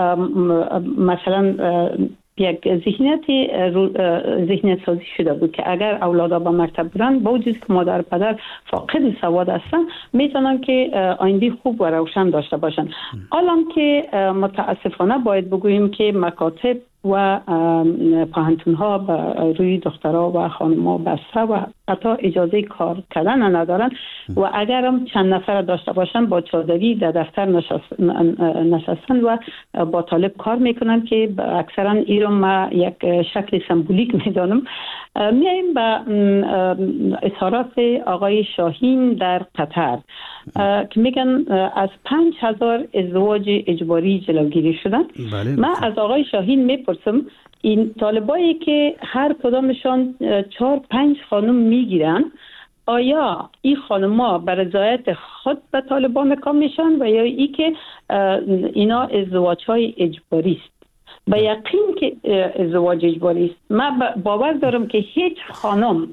مثلا یک ذهنیت ذهنیت سازی شده بود که اگر اولادا به مکتب برن با وجود که مادر و پدر فاقد سواد هستن میتونن که آینده خوب و روشن داشته باشن. الان که متاسفانه باید بگوییم که مکاتب و پاهنتون ها روی دخترها و خانم ها بسته و حتی اجازه کار کردن ندارن و اگر هم چند نفر داشته باشن با چادری در دفتر نشستن و با طالب کار میکنن که اکثرا این رو ما یک شکل سمبولیک میدانم. میاییم به اظهارات آقای شاهین در قطر که میگن از پنج هزار ازدواج اجباری جلوگیری شدن. بله. من از آقای شاهین میپرسم این طالبایی که هر کدامشان چهار پنج خانم میگیرن، آیا این خانم‌ها بر رضایت خود به طالبان کام میشن و یا ای که اینا ازدواج‌های اجباری است؟ به یقین که ازدواج اجباری است. من باور دارم که هیچ خانم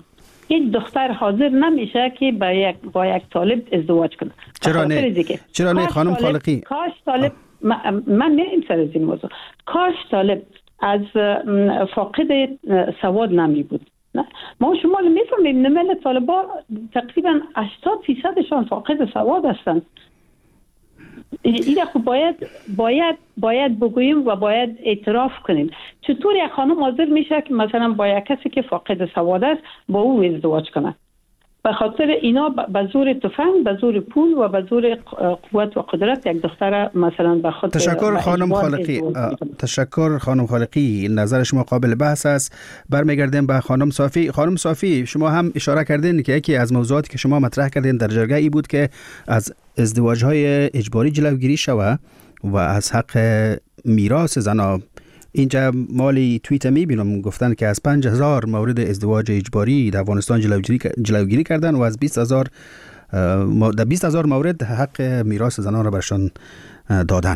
یک دختر حاضر نمیشه که با یک با یک طالب ازدواج کنه. چرا نه؟ چرا نه خانم خالقی؟ کاش طالب من میریم سر از این موضوع. کاش طالب از فاقد سواد نمی بود. نه ما شما میفهمیم نمل طالبا تقریبا هشتاد فیصدشان فاقد سواد هستند. این خب باید باید باید بگوییم و باید اعتراف کنیم. چطور یک خانم حاضر میشه که مثلا با یک کسی که فاقد سواد است با او ازدواج کنه؟ به خاطر اینا به زور تفنگ، به زور پول و به زور قوت و قدرت یک دختر مثلا به خود. تشکر خانم خالقی. تشکر خانم خالقی. نظر شما قابل بحث است. برمیگردیم به خانم صافی. خانم صافی، شما هم اشاره کردین که یکی از موضوعاتی که شما مطرح کردین در جرگه ای بود که از ازدواج‌های اجباری جلوگیری شوه و از حق میراث زنا. اینجا مالی توییت میبینم گفتن که از پنج هزار مورد ازدواج اجباری در افغانستان جلوگیری جلوگیری کردن و از بیست هزار در بیست هزار مورد حق میراث زنان را برشان دادن.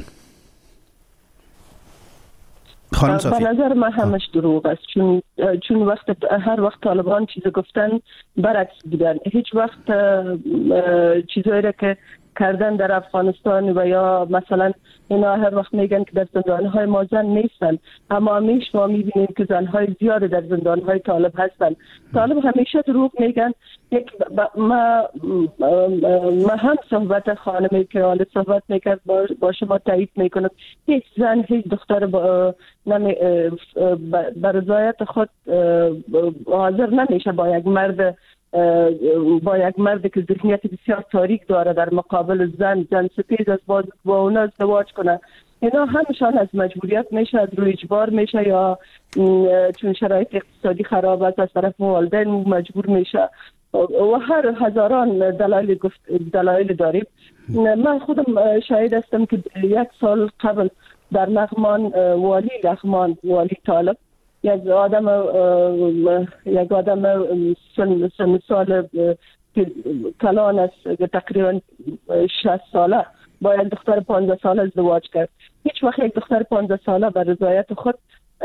خانم صافی، به نظر من همش دروغ است، چون چون وقت هر وقت طالبان چیز گفتن برعکس بودن. هیچ وقت چیزایی را که کردن در افغانستان و یا مثلا اینا هر وقت میگن که در زندانهای ما زن نیستن، اما همیشه ما میبینیم که زنهای زیاد در زندانهای طالب هستن. طالب همیشه دروغ میگن. یک ما ما هم صحبت خانمی که حال صحبت میکرد با, با شما تایید میکنم، هیچ زن هیچ دختر با نمی بر رضایت خود حاضر نمیشه با یک مرد با یک مرد که ذهنیت بسیار تاریک داره در مقابل زن زن سپید است با با اون ازدواج کنه. اینا همشان از مجبوریت میشه، از روی اجبار میشه، یا چون شرایط اقتصادی خراب است از طرف والدین مجبور میشه و هر هزاران دلایل گفت دلایل داریم. من خودم شاهد هستم که یک سال قبل در لغمان والی لغمان والی طالب یک آدم یک آدم سن, سن سال کلان است تقریبا شصت ساله با یک دختر پانزده ساله ازدواج کرد. هیچ وقت یک دختر پانزده ساله بر رضایت خود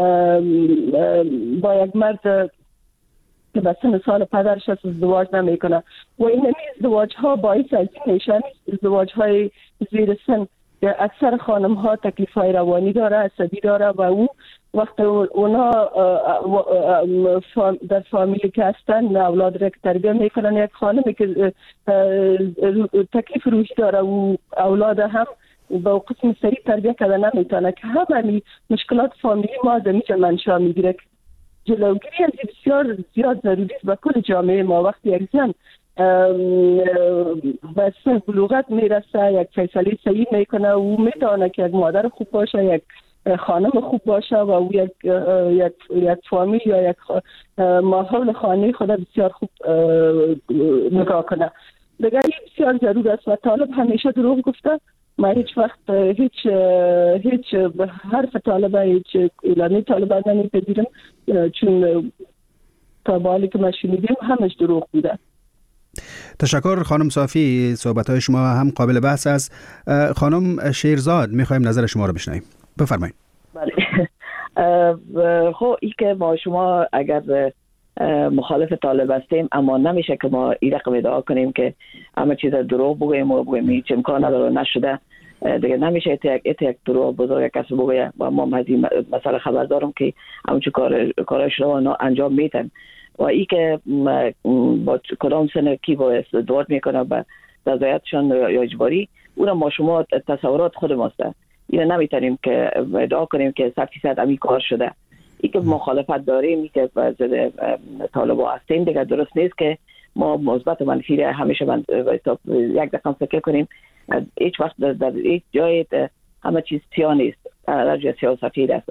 با یک مرد که به سن سال پدرش ازدواج نمیکنه و این ازدواج ها باعث از این میشن ازدواج های زیر سن. اکثر خانم ها تکلیف های روانی داره، عصبی داره و او وقت اونا در فامیلی که هستن اولاد را تربیه میکنن، یک خانمی که تکلیف روحی داره و اولاد هم با قسم سریع تربیه کرده نمیتونه که همه مشکلات فامیلی ما از اینجا منشأ میگیره. جلوگیری از بسیار زیاد ضروری است به کل جامعه ما. وقتی یک زن به سن بلوغت میرسه یک فیصله صحیح میکنه و میتونه که یک مادر خوب باشه، یک خانم خوب باشه و او یک یک یک فامیل یا یک ماحول خانه خود بسیار خوب نگاه کنه. دیگه بسیار ضرور است و طالب همیشه دروغ گفته. ما هیچ وقت هیچ هیچ حرف طالبه هیچ اعلامی طالبه نمیپذیرم، چون تا بالی که ما شنیدیم همش دروغ بوده. تشکر خانم صافی. صحبت‌های شما هم قابل بحث است. خانم شیرزاد، می‌خوایم نظر شما رو بشنویم. بفرمایید. بله. خب این که ما شما اگر مخالف طالب هستیم، اما نمیشه که ما این رقم ادعا کنیم که همه چیز دروغ بگوییم و بگوییم هیچ امکان نداره نشده. دیگه نمیشه ات یک یک دروغ بزرگ کسی بگویه و ما از این مسئله خبردارم که همچون کار کارش رو انجام میدن و ای که با کدام سن کی با ازدواج میکنه به رضایتشان یا اجباری، اون ما شما تصورات خود ماسته. اینو نمیتونیم که ادعا کنیم که صد فیصد همین کار شده. ای که مخالفت داریم، ای که ضد طالبا هستیم، دیگه درست نیست که ما مثبت و منفی همیشه من یک دقیقه فکر کنیم. هیچ وقت در هیچ جای همه چیز سیاه نیست، در جای سیاه و سفید است.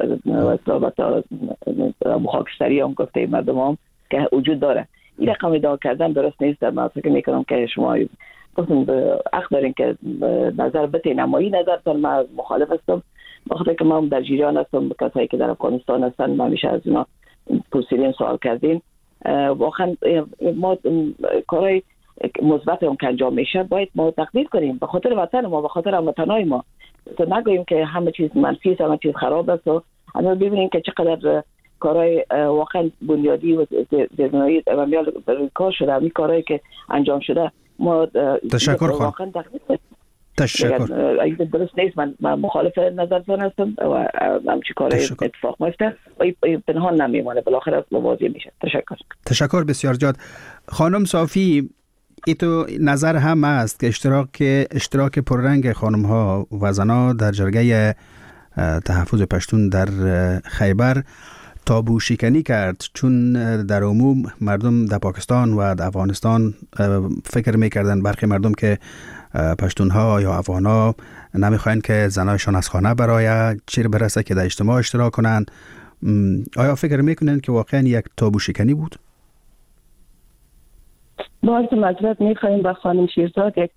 خاکستری هم گفته مردم هم که وجود داره. این رقم ادعا کردن درست نیست. در من فکر میکنم که شما حق دارین که نظر بتین، اما این نظر تر من مخالف هستم. بخاطر که ما در جریان هستم، کسایی که در افغانستان هستن ما میشه از اونا پرسیدیم، سوال کردیم. واقعا ما کارهای مثبت هم که انجام میشه باید ما تقدیر کنیم به خاطر وطن ما، به خاطر هموطنای ما. تو نگوییم که همه چیز منفی است، همه چیز خراب است. اما ببینیم که چقدر کارهای واقعا بنیادی و زیربنایی عملیات کار شده. همین کارهایی که انجام شده ما تشکر خانم. تشکر. اگه درست نیست من, من مخالف نظرتون هستم و همچی کارهای اتفاق میفته و پنهان نمیمانه، بالاخره واضح میشه. تشکر. تشکر بسیار جاد. خانم صافی، ایتو نظر هم است که اشتراک اشتراک پررنگ خانم ها و زنها در جرگه تحفظ پشتون در خیبر تابو شکنی کرد، چون در عموم مردم در پاکستان و در افغانستان فکر میکردن، برخی مردم، که پشتون ها یا افغان ها نمیخواین که زنایشان از خانه برای چیر برسه که در اجتماع اشتراک کنن. آیا فکر میکنن که واقعا یک تابو شکنی بود؟ باز معذرت میخوایم با خانم شیرزاد یک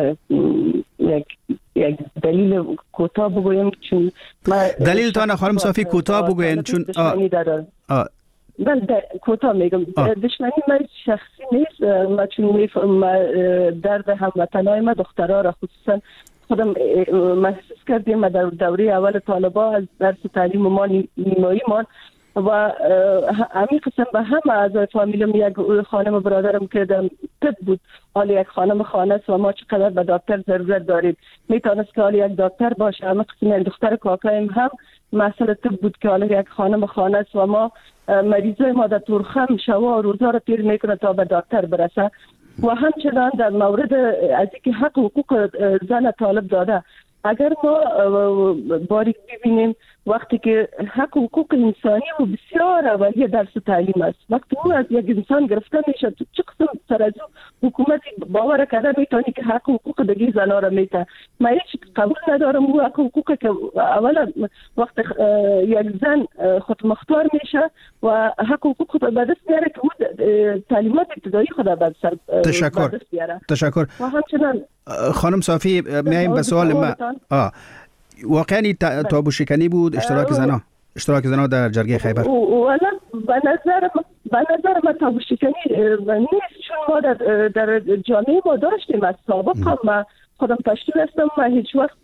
یک یک دلیل کوتاه بگویم، چون دلیل تان خانم صافی کوتاه بگوین، چون آه من کوتاه میگم. دشمنی من شخصی نیست، ما چون درد هموطنای ما دخترها را خصوصا خودم محسوس کردیم. ما در دوره اول طالبا از درس تعلیم ما نیمایی مان و همین قسم به همه اعضای فامیلم، یک خانم برادرم که طب بود، حالا یک خانم خانه است و ما چقدر به دکتر ضرورت داریم، میتونست که حالا یک دکتر باشه. همین قسم یک دختر کاکایم هم مسئله طب بود که حالا یک خانم خانه است و ما مریضای ما در تورخم شوا و روزا رو تیر میکنه تا به دکتر برسه. و همچنان در مورد از اینکه حق حقوق زن طالب داده، اگر ما باریک ببینیم وقتی که حق حقوق انسانی و بسیار اولیه درس تعلیم است، وقتی او از یک انسان گرفته میشه، تو چه قسم سر از حکومتی باور کرده میتونی که حق حقوق دیگه زنا را میته؟ من هیچ قبول ندارم او حق حقوق که اولا وقت یک زن خود مختار میشه و حق حقوق خود به دست میاره که او تعلیمات ابتدایی خود به دست بیاره. تشکر. و همچنان خانم صافی، میایم به سوال ما. آه واقعا تابو شکنی بود اشتراک زنا اشتراک زنا در جرگه خیبر؟ والا به نظر به نظر من تابو شکنی نیست، چون ما در, در جامعه ما داشتیم. از سابق ما خودم پشتون هستم، ما هیچ وقت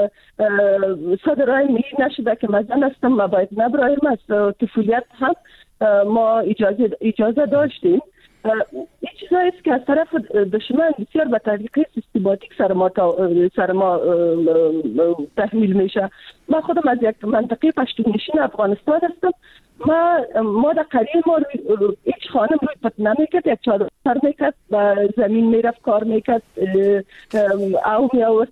صدرایم می نشده که مزن هستم، ما باید نبرایم. از طفولیت هم ما اجازه اجازه داشتیم. این چیزایی است که از طرف دشمن بسیار به طریقه سیستماتیک سر ما سر ما تحمیل میشه. من خودم از یک منطقه پشتون نشین افغانستان هستم. ما ما در قریه ما هیچ خانم روی پت نمیکرد، یک چادر سر میکرد و زمین میرفت کار میکرد او میآورد.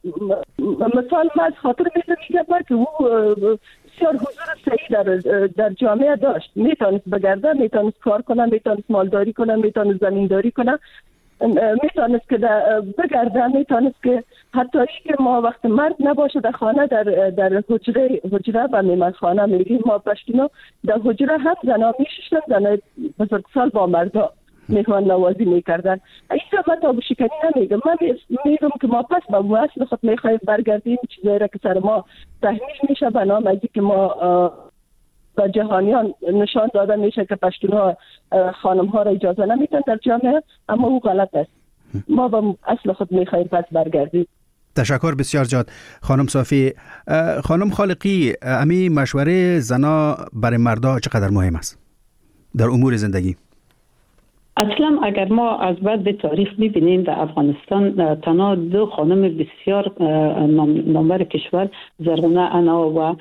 مثال من از خاطر میگم که او بسیار حضور صحیح در در جامعه داشت، میتونست بگرده، میتونست کار کنه، میتونست مالداری کنه، میتونست زمینداری کنه، میتونست که بگرده، میتونست که حتی که ما وقت مرد نباشه در خانه در در حجره حجره و میمنخانه میگیم ما پشتینا، در حجره هم زنا میششتن، زنای بزرگسال با مردا میهمان نوازی میکردن. اینجا من تابو شکنی نمیگم، من میگم که ما پس با اصل خود میخوایم برگردیم چیزایی را که سر ما تحمیل میشه به نام از که ما به جهانیان نشان داده میشه که پشتونها خانم ها را اجازه نمیدن در جامعه، اما او غلط است. ما با اصل خود میخوایم پس برگردیم. تشکر بسیار جاد. خانم صافی، خانم خالقی، امی مشوره زنا برای مردا چقدر مهم است در امور زندگی؟ اصلا اگر ما از بعد به تاریخ ببینیم در افغانستان تنها دو خانم بسیار نامور کشور، زرغونه انا و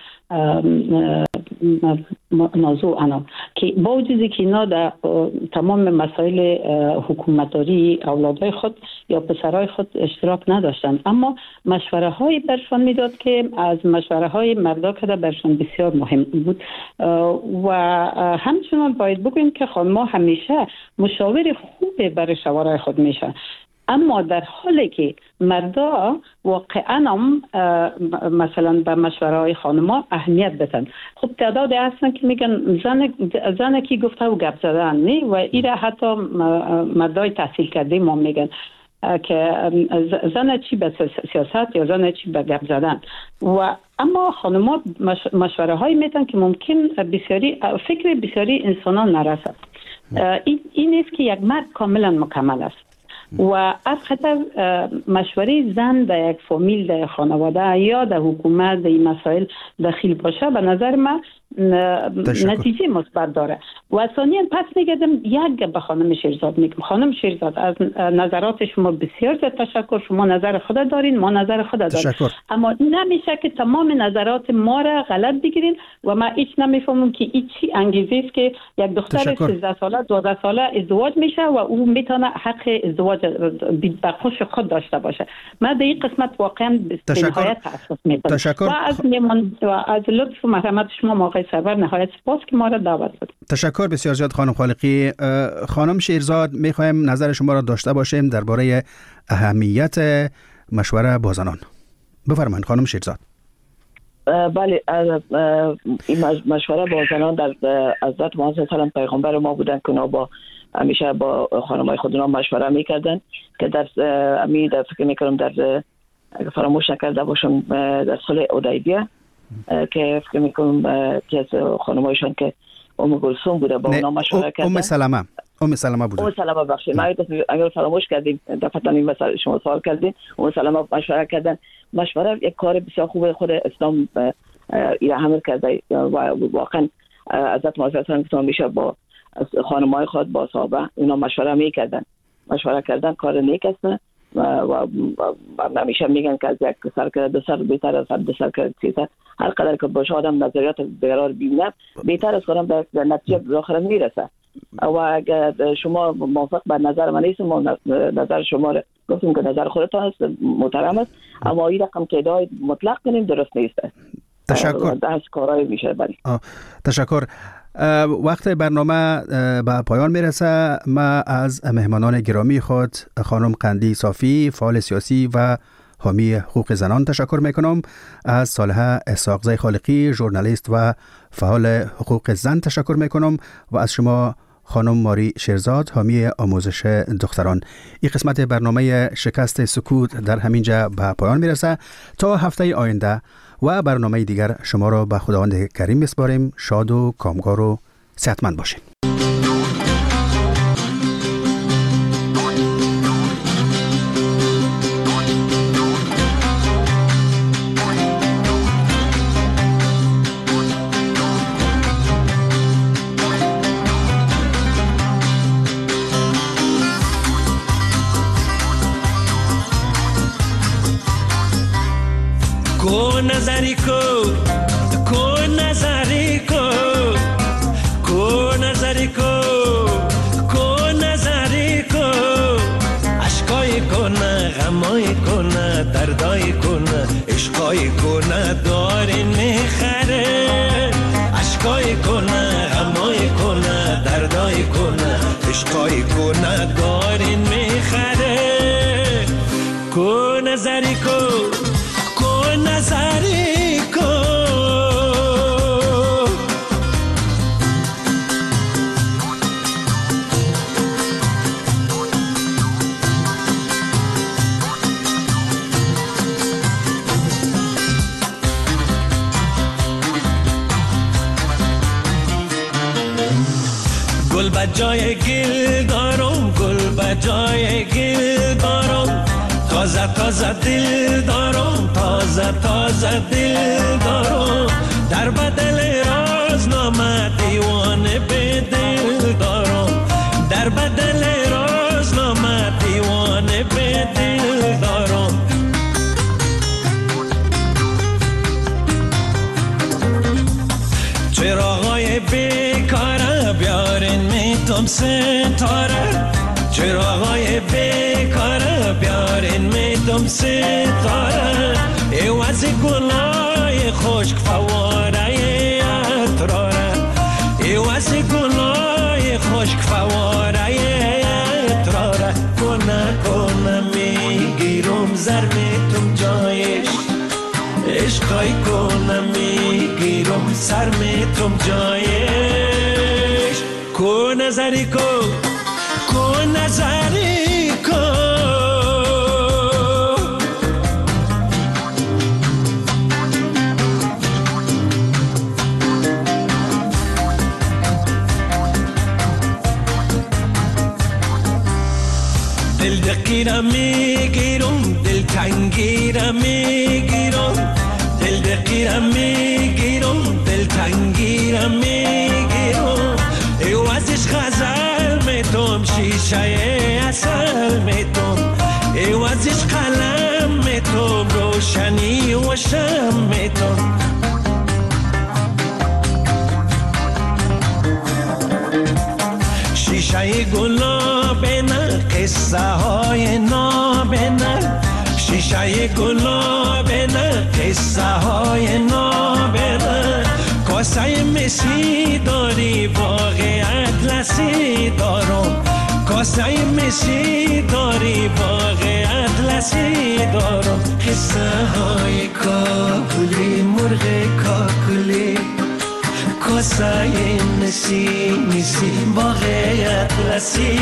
نازو انا، که با وجودی که اینا در تمام مسائل حکومتداری اولادای خود یا پسرای خود اشتراک نداشتند، اما مشوره های برشان میداد که از مشوره های مردا که برشان بسیار مهم بود. و همچنان باید بگوییم که خانم‌ها همیشه مشاور خوبه برای شوهرای خود میشه، اما در حالی که مردا واقعا هم مثلا به مشوره های خانما اهمیت بدن. خب تعدادی هستن که میگن زن زن کی گفته و گپ زدن، نه، و ایره حتی مردای تحصیل کرده ما میگن که زن چی به سیاست یا زن چی به گپ زدن. و اما خانما مشوره هایی میدن که ممکن بسیاری فکر بسیاری انسانان نرسد. این این است که یک مرد کاملا مکمل است و از خطر مشوره زن در یک فامیل، در خانواده یا در حکومت در این مسائل دخیل باشه، به نظر من نتیجه مثبت داره. و ثانیاً پس میگردم یک به خانم شیرزاد میگم خانم شیرزاد از نظرات شما بسیار زیاد تشکر. شما نظر خود دارین، ما نظر خود داریم، اما نمیشه که تمام نظرات ما را غلط بگیرین و ما هیچ نمیفهمم که این چی انگیزه است که یک دختر سیزده ساله دوازده ساله ازدواج میشه و او میتونه حق ازدواج به خوش خود داشته باشه. من در این قسمت واقعا به نهایت تاسف میکنم و از میمان و از لطف و مرحمت شما موقع سرور نهایت سپاس که ما را دعوت دادید. تشکر بسیار زیاد خانم خالقی. خانم شیرزاد میخوایم نظر شما را داشته باشیم درباره اهمیت مشوره با زنان. بفرمایید خانم شیرزاد. بله، این مشوره با زنان در حضرت محمد صلی الله علیه و پیغمبر ما بودن که با همیشه با خانمای خودنا مشوره میکردن که در امی در فکر میکنم در اگه فراموش نکرده باشم در صلح حدیبیه که فکر میکنم که از خانمایشان که ام کلثوم بوده با اونا مشوره کردن. ام سلمه ام سلمه بوده. ام سلمه بخشید. ما اگر فراموش کردیم دفعه این مسئله شما سوال کردین. ام سلمه مشوره کردن. مشوره یک کار بسیار خوبه خود اسلام ایره حمل کرده و واقعا حضرت محمد صلی الله علیه و میشه با خانمای خود با صحابه اینا مشوره میکردن. مشوره کردن کار نیک است و و همیشه میگن که از یک سر که دو سر بهتر از دو سر که سه سر. هر قدر که باشه آدم نظریات دیگران ببینه بهتر از خودم به نتیجه بالاخره میرسه. و اگر شما موافق بر نظر من نیست، ما نظر شما رو گفتیم که نظر خودتان است محترم است، اما این رقم که ادعای مطلق کنیم درست نیست. تشکر. دست کارای میشه. بله تشکر. وقت برنامه به پایان میرسه. ما از مهمانان گرامی خود خانم قندی صافی، فعال سیاسی و حامی حقوق زنان تشکر میکنم. از صالحه اسحاقزی خالقی، ژورنالیست و فعال حقوق زن تشکر میکنم و از شما خانم ماری شیرزاد، حامی آموزش دختران. این قسمت برنامه شکست سکوت در همینجا به پایان میرسه. تا هفته آینده و برنامه دیگر شما را به خداوند کریم میسپاریم. شاد و کامگار و صحتمند باشید. کو نظری کو کو نظری کو کو نظری کو کو نظری کو اشکای کنه غمای کنه دردای کنه عشقای کنه دارین میخره اشکای کنه غمای کنه دردای کنه عشقای کنه دارین میخره کو نظری کو نظری کو گل بجای گل دارم گل بجای گل دارم تازه تازه دل دارم تازه تازه دل دارم در بدل رازنامه دیوانه به دل دارم در بدل رازنامه دیوانه به دل دارم چراغای بیکاره بیارین میتم ستاره چراغای بیکاره بیارین میدم ستاره ایواز گلای خشک فواره اتراره ایواز گلای خشک فواره اتراره کنه کنه میگیرم زر میتم جایش عشقای کنه میگیرم سر میتم جایش کو نظری کو کو نظری کو دل دقیره میگیرم دل تنگیره میگیرم دل دقیره میگیرم دل دلتنگیرم میگیرم ایوازش غزل میتم شیشه اصل میتم ایوازش قلم میتم روشنی و شم میتم شیشه گلاب نه قصه های ناب نه شیشه گلاب نه قصه های ناب نه کاسه مسی داری باغ اطلسی دارم کاسه مسی داری باغ اطلسی دارم قصه های کاکلی مرغ کاکلی کاسه مسی مسی باغ اطلسی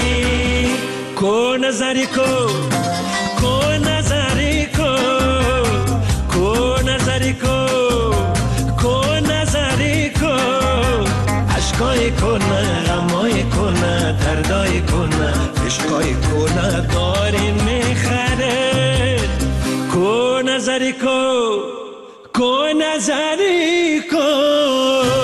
کو نظری کو کو نظری کو کو نظری کو کو نظری کو عشقای کنه غمای کنه دردای کنه عشقای کنه داری میخره کو نظری کو کو نظری کو